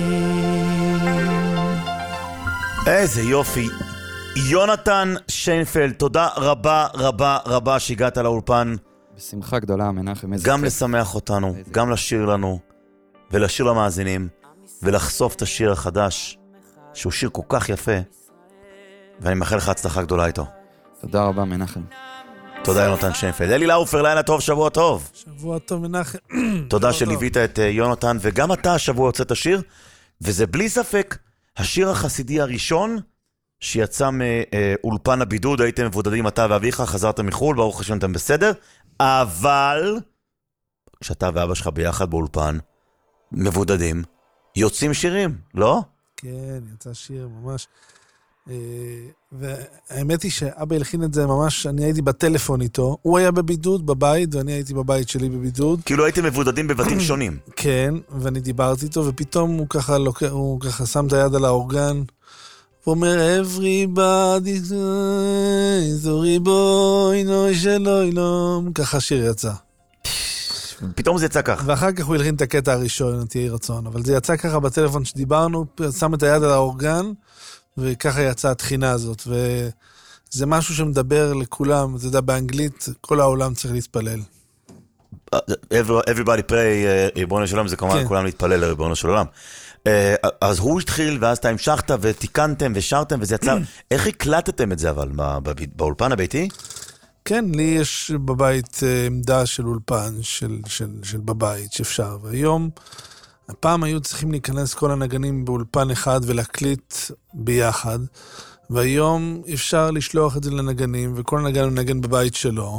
איזה יופי. יונתן שיינפלד, תודה רבה רבה רבה שהגעת לאולפן. בשמחה גדולה, מנחם. גם לשמח אותנו, גם לשיר לנו ולשיר למאזינים ולחשוף את השיר החדש, שהוא שיר כל כך יפה, ואני מאחל לך הצלחה גדולה איתו. תודה רבה, מנחם. תודה יונתן שיינפלד. אלי לאופר, לילה טוב, שבוע טוב. שבוע טוב, מנחם. תודה שליווית את יונתן, וגם אתה השבוע הוצאת השיר, וזה בלי ספק השיר החסידי הראשון שיצא מאולפן הבידוד. הייתם מבודדים אתה ואביך, חזרת מחול, ברוך השם אתם בסדר, אבל כשאתה ואבא שלך ביחד באולפן מבודדים, יוצאים שירים, לא? כן, יצא שיר ממש והאמת היא שאבא הלחין את זה ממש, אני הייתי בטלפון איתו, הוא היה בבידוד בבית, ואני הייתי בבית שלי בבידוד. כאילו הייתם מבודדים בבתים שונים. כן, ואני דיברתי איתו, ופתאום הוא ככה שם את היד על האורגן, ואומר, everybody, זורי בוי, נוי שלוי לום, ככה שיר יצא. פתאום זה יצא ככה. ואחר כך הוא הלחין את הקטע הראשון, תהי רצון, אבל זה יצא ככה בטלפון שדיברנו, שם את היד על האורגן, וככה יצאה התחינה הזאת, וזה משהו שמדבר לכולם, זה יודע, באנגלית, כל העולם צריך להתפלל. Everybody pray, ריבונו של עולם, זה כמובן כולם להתפלל לריבונו של עולם. אז הוא התחיל, ואז אתה המשכת, ותיקנתם, ושרתם, וזה יצא, איך הקלטתם את זה, אבל, באולפן הביתי? כן, לי יש בבית עמדה של אולפן, של בבית, שאפשר, והיום, הפעם היו צריכים להיכנס כל הנגנים באולפן אחד ולהקליט ביחד, והיום אפשר לשלוח את זה לנגנים, וכל נגן מנגן בבית שלו,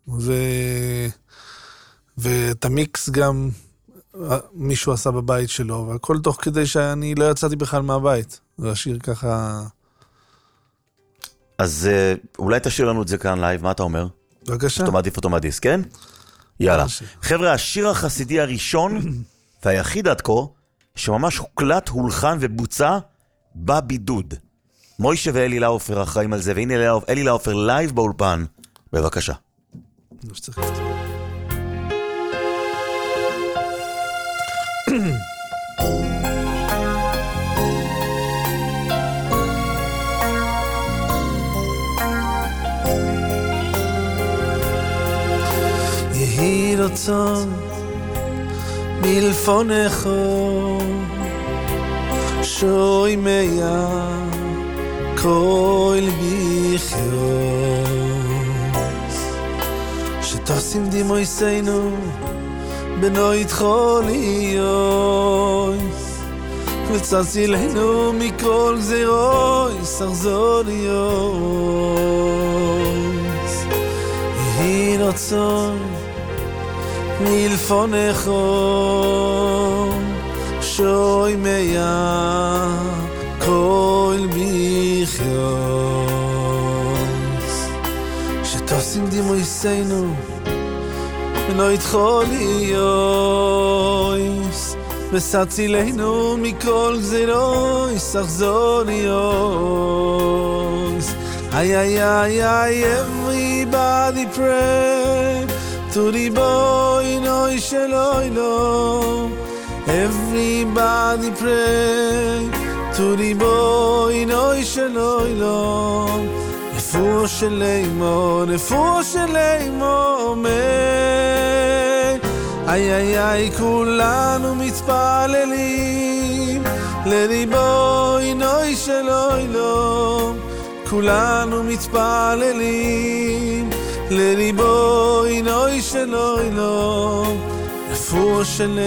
ואת המיקס גם מישהו עשה בבית שלו, והכל תוך כדי שאני לא יצאתי בכלל מהבית, והשיר ככה... אז אולי תשאיר לנו את זה כאן לייב, מה אתה אומר? בבקשה. אוטומטיף אוטומטיס, כן? יאללה. חבר'ה, השיר החסידי הראשון והיחיד עד כה, שממש הוקלט, הולחן ובוצע בבידוד. מוישה ואלי לאופר אחראים על זה, והנה אלי לאופר לייב באולפן. בבקשה. יהי רצון מלפונך שוי מיה כל ביחיוס שתשים דימויסנו בנוית חוליות וצצילנו מכל גזירויס אכזוריות יהי רצון מלפונך שוי מיה כל ביחיוס שתשים דימויסנו בנוית חוליות וסצילנו מכל גזירויס אכזוריות ay ay ay ay everybody pray to the boy noy sheloi lo everybody pray to the boy noy sheloi lo refuah sheleimo ay ay ay kulanu mitpalelim leriboy noy sheloi lo kulanu mitpalelim לריבוי נוי שלוי לו רפואה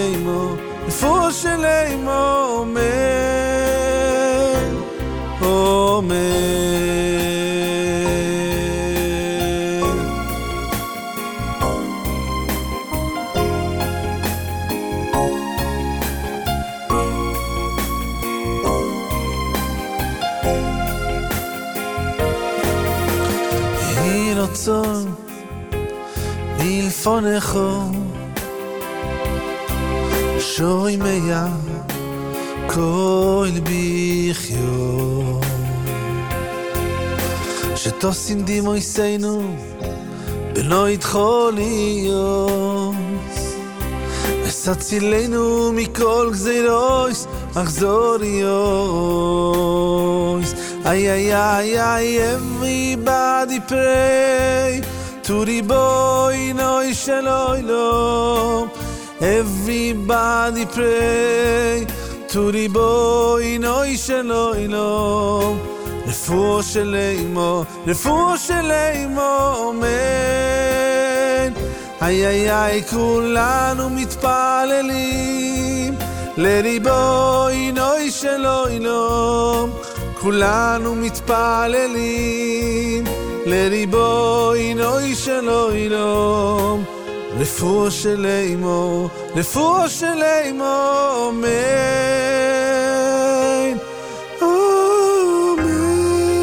שלמו אמן יהי רצון מלפונך שוי מיה כל ביחיו שתוסים דימויסנו בנוית חוליות וסצילנו מכל גזירויס אכזוריות ay ay ay ay everybody pray to the boy noy sheloi lo everybody pray to the boy noy sheloi lo refuah sheleimo amen ay ay ay kulanu mitpalelim leriboy noy sheloi lo kulanu mitpalelim לריבוי נוי שלוי לו רפואה שלמו אמן אמן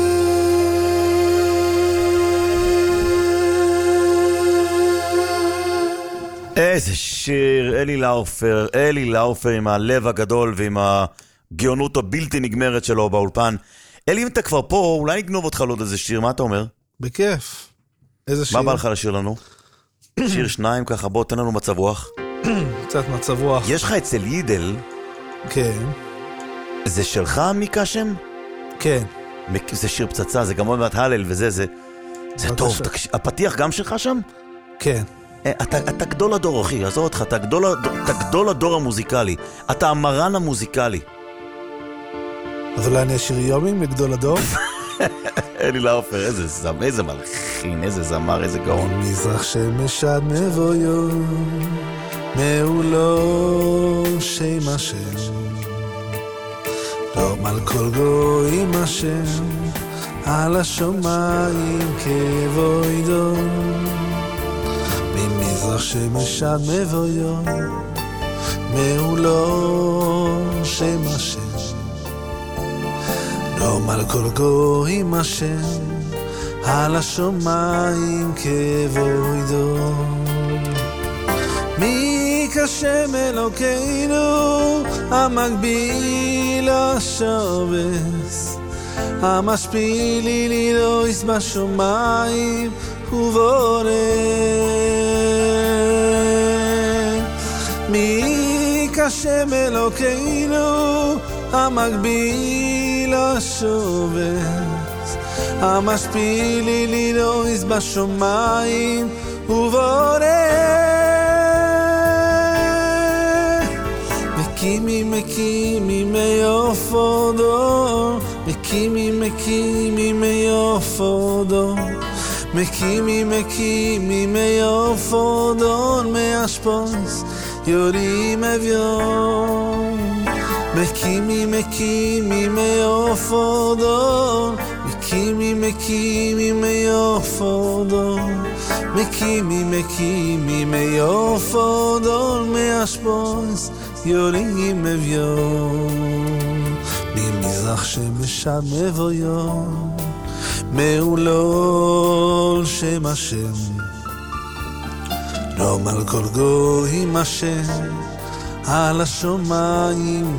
איזה שיר, אלי לאופר עם הלב הגדול ועם הגאונות הבלתי נגמרת שלו באולפן. אלי, אם אתה כבר פה, אולי נגנוב אותך לעוד איזה שיר, מה אתה אומר? בכיף. איזה שיר? מה בא לך לשיר לנו? שיר שניים ככה, בוא, תן לנו מצב רוח. קצת מצב רוח. יש לך אצל יידל. כן. זה שלך מיקה שם? כן. זה שיר פצצה, זה גם עוד מעט הלל וזה, זה טוב. הפתיח גם שלך שם? כן. אתה גדול הדור, אחי, עזור אותך, אתה גדול הדור המוזיקלי. אתה המרן המוזיקלי. אז אולי אני אשיר יומים לגדול הדור? אלי לאופר, איזה מלחין, איזה זמר, איזה גאון. מזרח שמש עד מבויו, מעולו שם השם, דום על כל גויים השם, על השומיים כבוידו. ממזרח שמש עד מבויו, מעולו שם השם, דום על כל גויים השם, על השומיים כבוידו. מי כשם אלוקינו, המגביל השובס, המשפיל לילויס בשומיים ובורא. מי כשם אלוקינו, המגביל השובס, המשפיל לילויס בשומיים ובורא. מקימי מיופו דור, מקימי מיופו דור, מקימי מיופו דור, מאשפוס יודעים אביון. מקימי מיופו דור, מקימי מיופו דור, מקימי מיופו דור, מאשפוס יודעים אביון. ממזרח שמש עד מבויו, מעולו שם השם, דום על כל גויים השם, על השומיים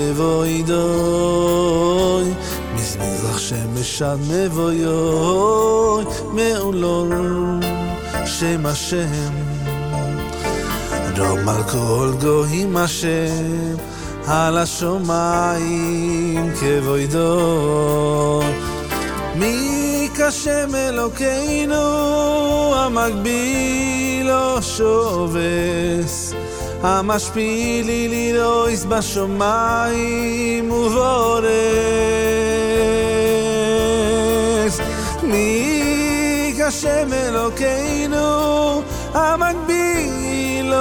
כבוידו. מזרח שמש עד מבויו, מעולו שם השם, דום על כל גויים השם, על השומיים כבוידו. מי כשם אלוקינו, המגביל השובס, המשפיל לילויס בשומיים ובורס. מי כשם אלוקינו, המגביל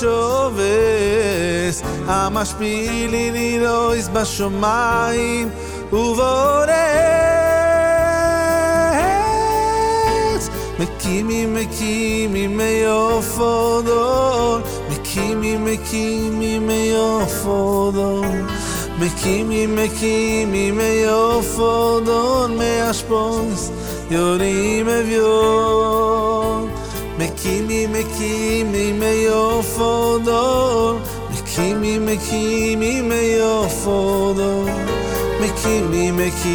השובס, המשפיל לילויס בשומיים ובורס. מקימי מיופו דור, מקימי מיופו דור, מקימי מיופו דור, מאשפוס יודעים אביון. מקימי מיופו דור, מקימי מיופו דור, מקימי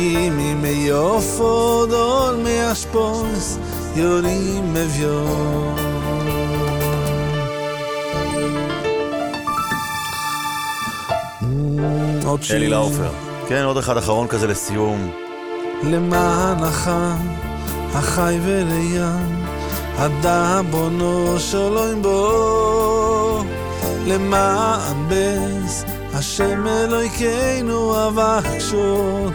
מיופו דור, מאשפוס יודעים אביון. אלי לאופר. כן, עוד אחד אחרון כזה לסיום. למען החי וליין, אדם בונו שלום בו, למען בס השם אלוהינו אבקשו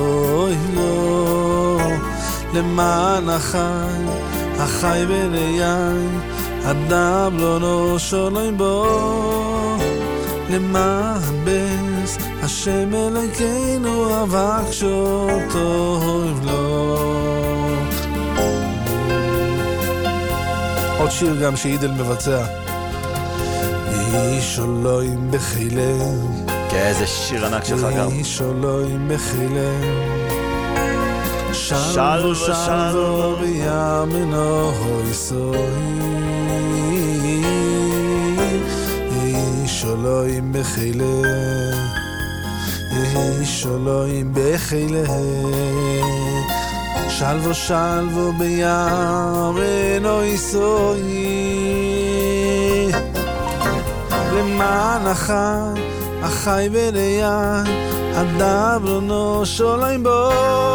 לו. למען החי וליין, אדם בונו שלום בו, למען בס השם אלוהינו אבקשו לו. עוד שיר גם שידל מבצע. איש אלוהים בחילם. כן, איזה שיר ענק שלך גם. איש אלוהים בחילם. שלו בימינו הויסוי. אלוהים בחילה, איש אלוהים בחילה, שלבו שלבו ביער אינו יסוי, למען החי וליד, הדברונו שוליים בו,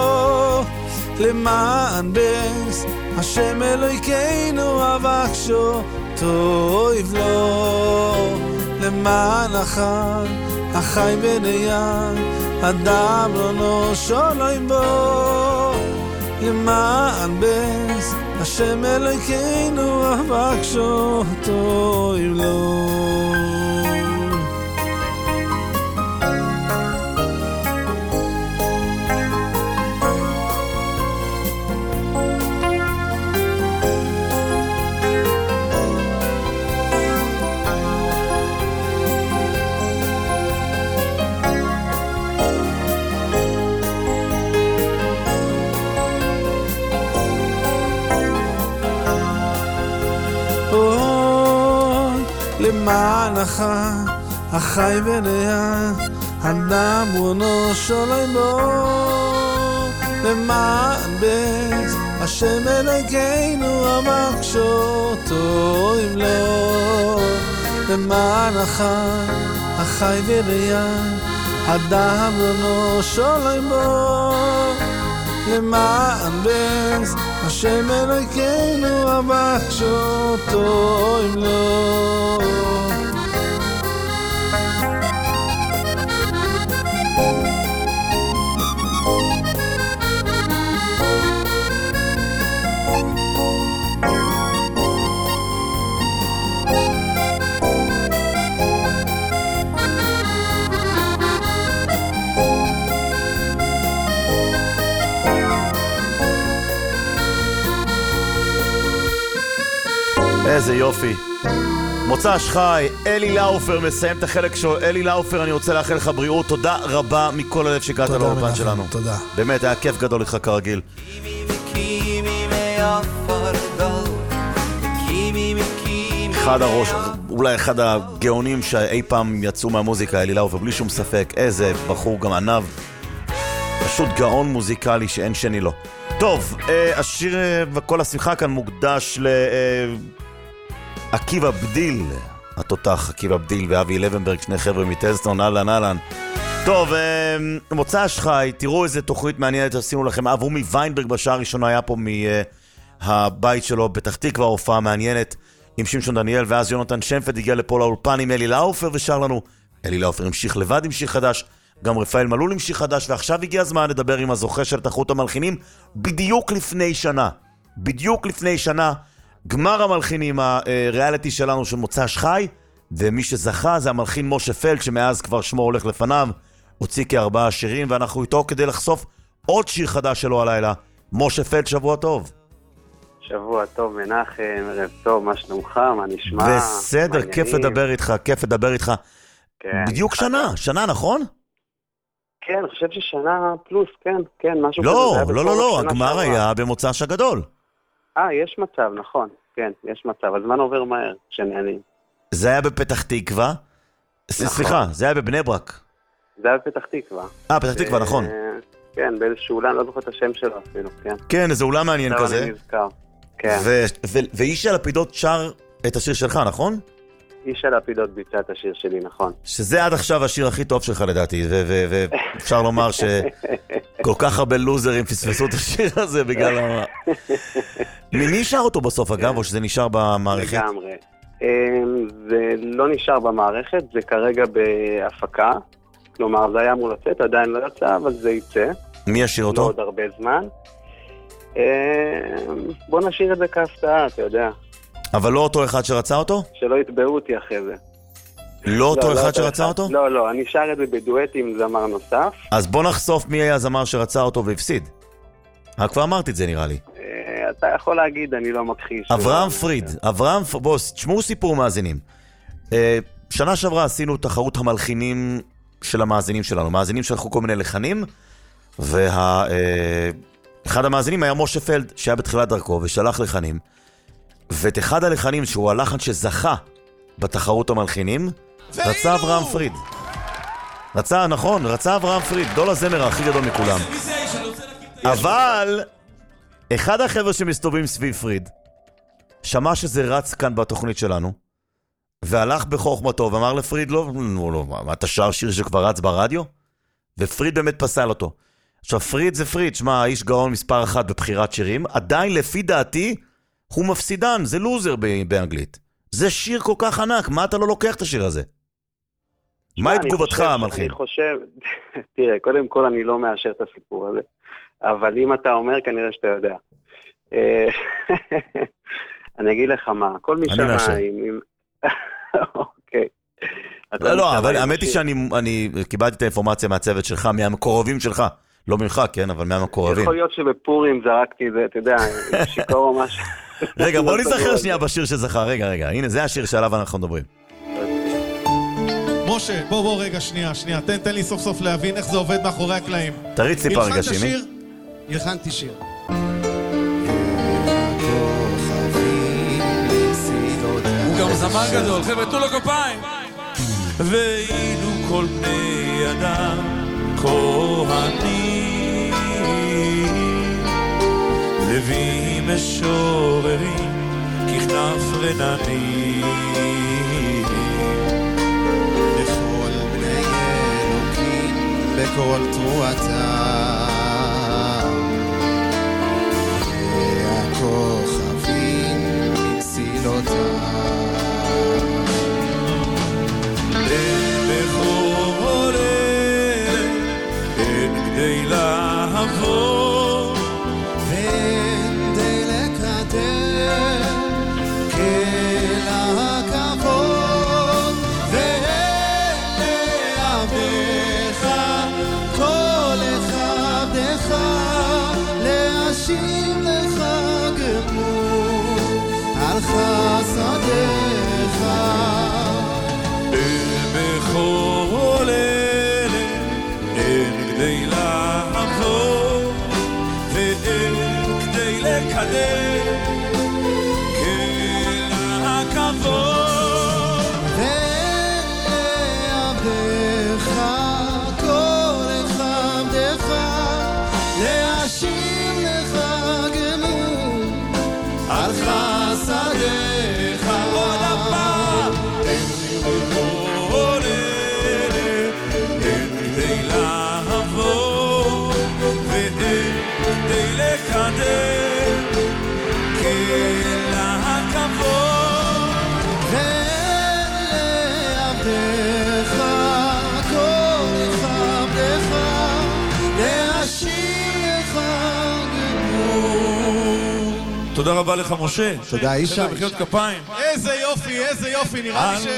למען בס השם אלוהינו אבקשו טוב לו, למען החי וליד, הדברונו שוליים בו, למען בס השם אלוהינו אבקשו טוב לו. למען החי וליד, הדברונו שוליים בו, למען בס השם אלוהינו אבקשו טוב לו, למען החי וליד, הדברונו שוליים בו, למען בס השם אלוהינו אבקשו טוב לו. איזה יופי. מוצ"ש חי, אלי לאופר מסיים את החלק שלו. אלי לאופר, אני רוצה לאחל לך בריאות. תודה רבה מכל הלב שהגעת לאולפן שלנו. תודה. באמת, היה כיף גדול איתך כרגיל. אולי אחד הגאונים שאי פעם יצאו מהמוזיקה, אלי לאופר, בלי שום ספק. איזה בחור, גם ענב. פשוט גאון מוזיקלי שאין שני לו. טוב, השיר וכל השמחה כאן מוקדש עקיבא בדיל, התותח עקיבא בדיל ואבי לבנברג, שני חבר'ה מטלזסטון, אהלן. טוב, מוצ"ש חי, תראו איזה תוכנית מעניינת עשינו לכם. אברומי ויינברג בשעה הראשונה היה פה מהבית שלו בפתח תקווה, הופעה מעניינת עם שמשון דניאל, ואז יונתן שיינפלד הגיע לפה לאולפן עם אלי לאופר ושר לנו. אלי לאופר המשיך לבד עם שיר חדש, גם רפאל מלול עם שיר חדש, ועכשיו הגיע הזמן לדבר עם הזוכה של תחרות המלחינים. בדיוק לפני שנה גמר המלחינים, הריאליטי שלנו של מוצ"ש חי, ומי שזכה זה המלחין משה פלד, שמאז כבר שמו הולך לפניו, הוציא כ4 שירים, ואנחנו איתו כדי לחשוף עוד שיר חדש שלו הלילה. משה פלד, שבוע טוב. שבוע טוב מנחם, ערב טוב, מה שלומך, מה נשמע? בסדר, כיף לדבר איתך. כן, בדיוק שנה, נכון? כן, אני חושב ששנה פלוס, כן, משהו כזה. לא, הגמר היה במוצ"ש הגדול. יש מצב, נכון, כן, יש מצב, הזמן עובר מהר, כשנהנים. זה היה בפתח תקווה? סליחה, זה היה בבני ברק. זה היה בפתח תקווה. פתח תקווה, נכון. כן, באיזשהו אולם, לא זוכר את השם שלו אפילו, כן. כן, איזה אולם מעניין כזה. אני נזכר, כן. ואיש הלפידות שר את השיר שלך, נכון? איש הלפידות ביצע את השיר שלי, נכון. שזה עד עכשיו השיר הכי טוב שלך לדעתי, ואפשר לומר שכל כך הרבה לוזרים פספסו את השיר הזה בגלל מי נשאר אותו בסוף אגב, או שזה נשאר במערכת? לגמרי. זה לא נשאר במערכת, זה כרגע בהפקה, כלומר זה היה אמור לצאת, עדיין לא יצא, אבל זה יצא. מי ישיר אותו? לא עוד הרבה זמן. בוא נשאיר את זה כהפתעה, אתה יודע. אבל לא אותו אחד שרצה אותו? שלא יתבעו אותי אחרי זה. לא אותו אחד שרצה אותו? לא, אני שר את זה בדואט עם זמר נוסף. אז בוא נחשוף מי היה הזמר שרצה אותו והפסיד. כבר אמרתי את זה נראה לי. אתה יכול להגיד, אני לא מכחיש. אברהם פריד, בוא, תשמעו סיפור מאזינים. שנה שעברה עשינו תחרות המלחינים של המאזינים שלנו. מאזינים שלחו כל מיני לחנים, אחד המאזינים היה משה פלד, שהיה בתחילת דרכו ושלח לחנים. ואת אחד הלחנים, שהוא הלחן שזכה בתחרות המלחינים, רצה אברהם פריד. רצה אברהם פריד, גדול הזמר הכי גדול מכולם. אבל אחד החבר'ה שמסתובבים סביב פריד שמע שזה רץ כאן בתוכנית שלנו והלך בחוכמתו ואמר לפריד, לא, מה אתה שר שיר שכבר רץ ברדיו? ופריד באמת פסל אותו. עכשיו פריד זה פריד, שמה, האיש גאון מספר 1 בבחירת שירים, עדיין לפי דעתי הוא מפסידן, זה לוזר באנגלית. זה שיר כל כך ענק, מה אתה לא לוקח את השיר הזה? מה תגובתך, מלחין? אני חושב, תראה, קודם כל אני לא מאשר את הסיפור הזה, אבל אם אתה אומר, כנראה שאתה יודע. אני אגיד לך מה, כל מי שמה... אוקיי. לא, אבל האמת היא שאני קיבלתי את האינפורמציה מהצוות שלך, מהמקורבים שלך. לא ממך, כן, אבל מהמקורבים. יכול להיות שבפורים זרקתי זה, אתה יודע, שיקור או משהו. רגע, בוא נזכר שנייה בשיר שזכה, רגע, הנה, זה השיר שעליו אנחנו מדברים. משה, בוא, רגע, שנייה, תן לי סוף סוף להבין איך זה עובד מאחורי הקלעים. תריץ טיפה רגע, שימי. הלחנתי שיר. הוא גם זמר גדול, חבר'ה, תנו לו כפיים. והיינו כל בני אדם כהנים, לוויים משוררים, ככנף רננים, לכל בני אלוקים בכל תרועתם, והכוכבים מצילותם. בכל אלה אין כדי לעבור ואין די לקדם כלכבוד, ואין לעבדך כל עבדך להשיב לך גמול על חסדיך. בכל אלה אין כדי לעבור ואין כדי לקדם כלכבוד, ואין לעבדך כל עבדך להשיב לך גמול על חסדיך. עוד הפעם בכל אלה אין כדי לעבור ואין כדי לקדם כלכבוד, ואין לעבדך כל עבדך להשיב לך גמול. תודה רבה לך, משה. תודה, אישה. מחיאות כפיים. איזה יופי, נראה לי ש...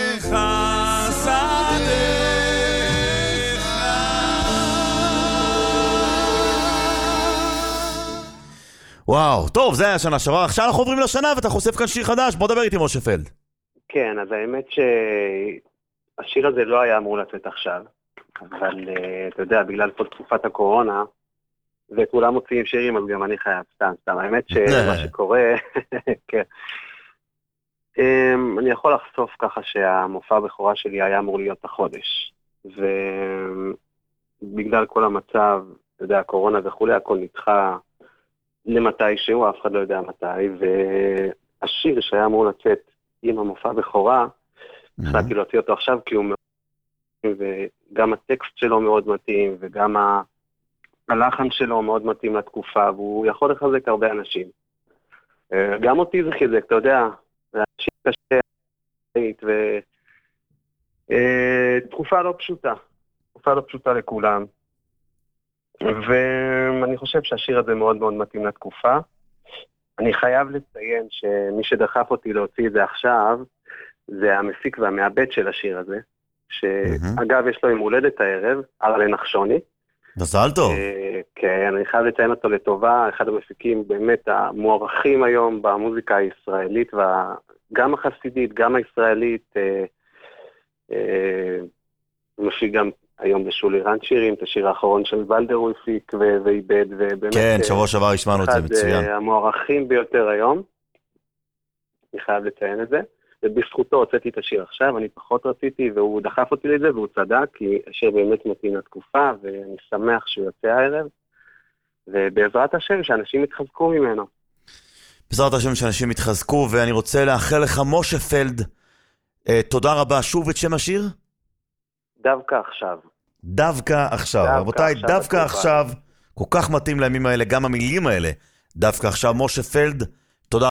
וואו, טוב, זה היה שנה שעברה. עכשיו אנחנו עוברים לשנה ואתה חושף כאן שיר חדש. בוא דבר איתי, משה פלד. כן, אז האמת שהשיר הזה לא היה אמור לצאת עכשיו, אבל אתה יודע, בגלל כל תקופת הקורונה, וכולם מוציאים שירים, אז גם אני חייב, סתם. האמת שמה שקורה, כן. אני יכול לחשוף ככה שהמופע הבכורה שלי היה אמור להיות החודש, ובגלל כל המצב, אתה יודע, הקורונה וכולי, הכל נדחה למתי שהוא, אף אחד לא יודע מתי, והשיר שהיה אמור לצאת עם המופע הבכורה, החלטתי להוציא אותו עכשיו כי הוא מאוד מתאים, וגם הטקסט שלו מאוד מתאים, וגם הלחן שלו מאוד מתאים לתקופה, והוא יכול לחזק הרבה אנשים. גם אותי זה חיזק, אתה יודע, אנשים קשה, תקופה לא פשוטה לכולם. ואני חושב שהשיר הזה מאוד מאוד מתאים לתקופה. אני חייב לציין שמי שדחף אותי להוציא את זה עכשיו, זה המפיק והמעבד של השיר הזה, שאגב יש לו יום הולדת הערב, ארלה נחשוני. מזל טוב. כן, אני חייב לציין אותו לטובה, אחד המפיקים באמת המוערכים היום במוזיקה הישראלית, גם החסידית, גם הישראלית, מפיק גם היום בשולי רן שירים, את השיר האחרון של ולדר הוא הפיק ואיבד, ובאמת... כן, שבוע שעבר השמענו את זה, מצוין. אחד המוערכים ביותר היום, אני חייב לציין את זה. ובזכותו הוצאתי את השיר עכשיו, אני פחות רציתי, והוא דחף אותי לזה, והוא צדק, כי השיר באמת מתאים לתקופה, ואני שמח שהוא יוצא הערב, ובעזרת השם שאנשים יתחזקו ממנו. בעזרת השם שאנשים יתחזקו, ואני רוצה לאחל לך, משה פלד, תודה רבה. שוב את שם השיר? דווקא עכשיו. דווקא עכשיו. רבותיי, דווקא עכשיו, כל כך מתאים לימים האלה, גם המילים האלה. דווקא עכשיו, משה פלד,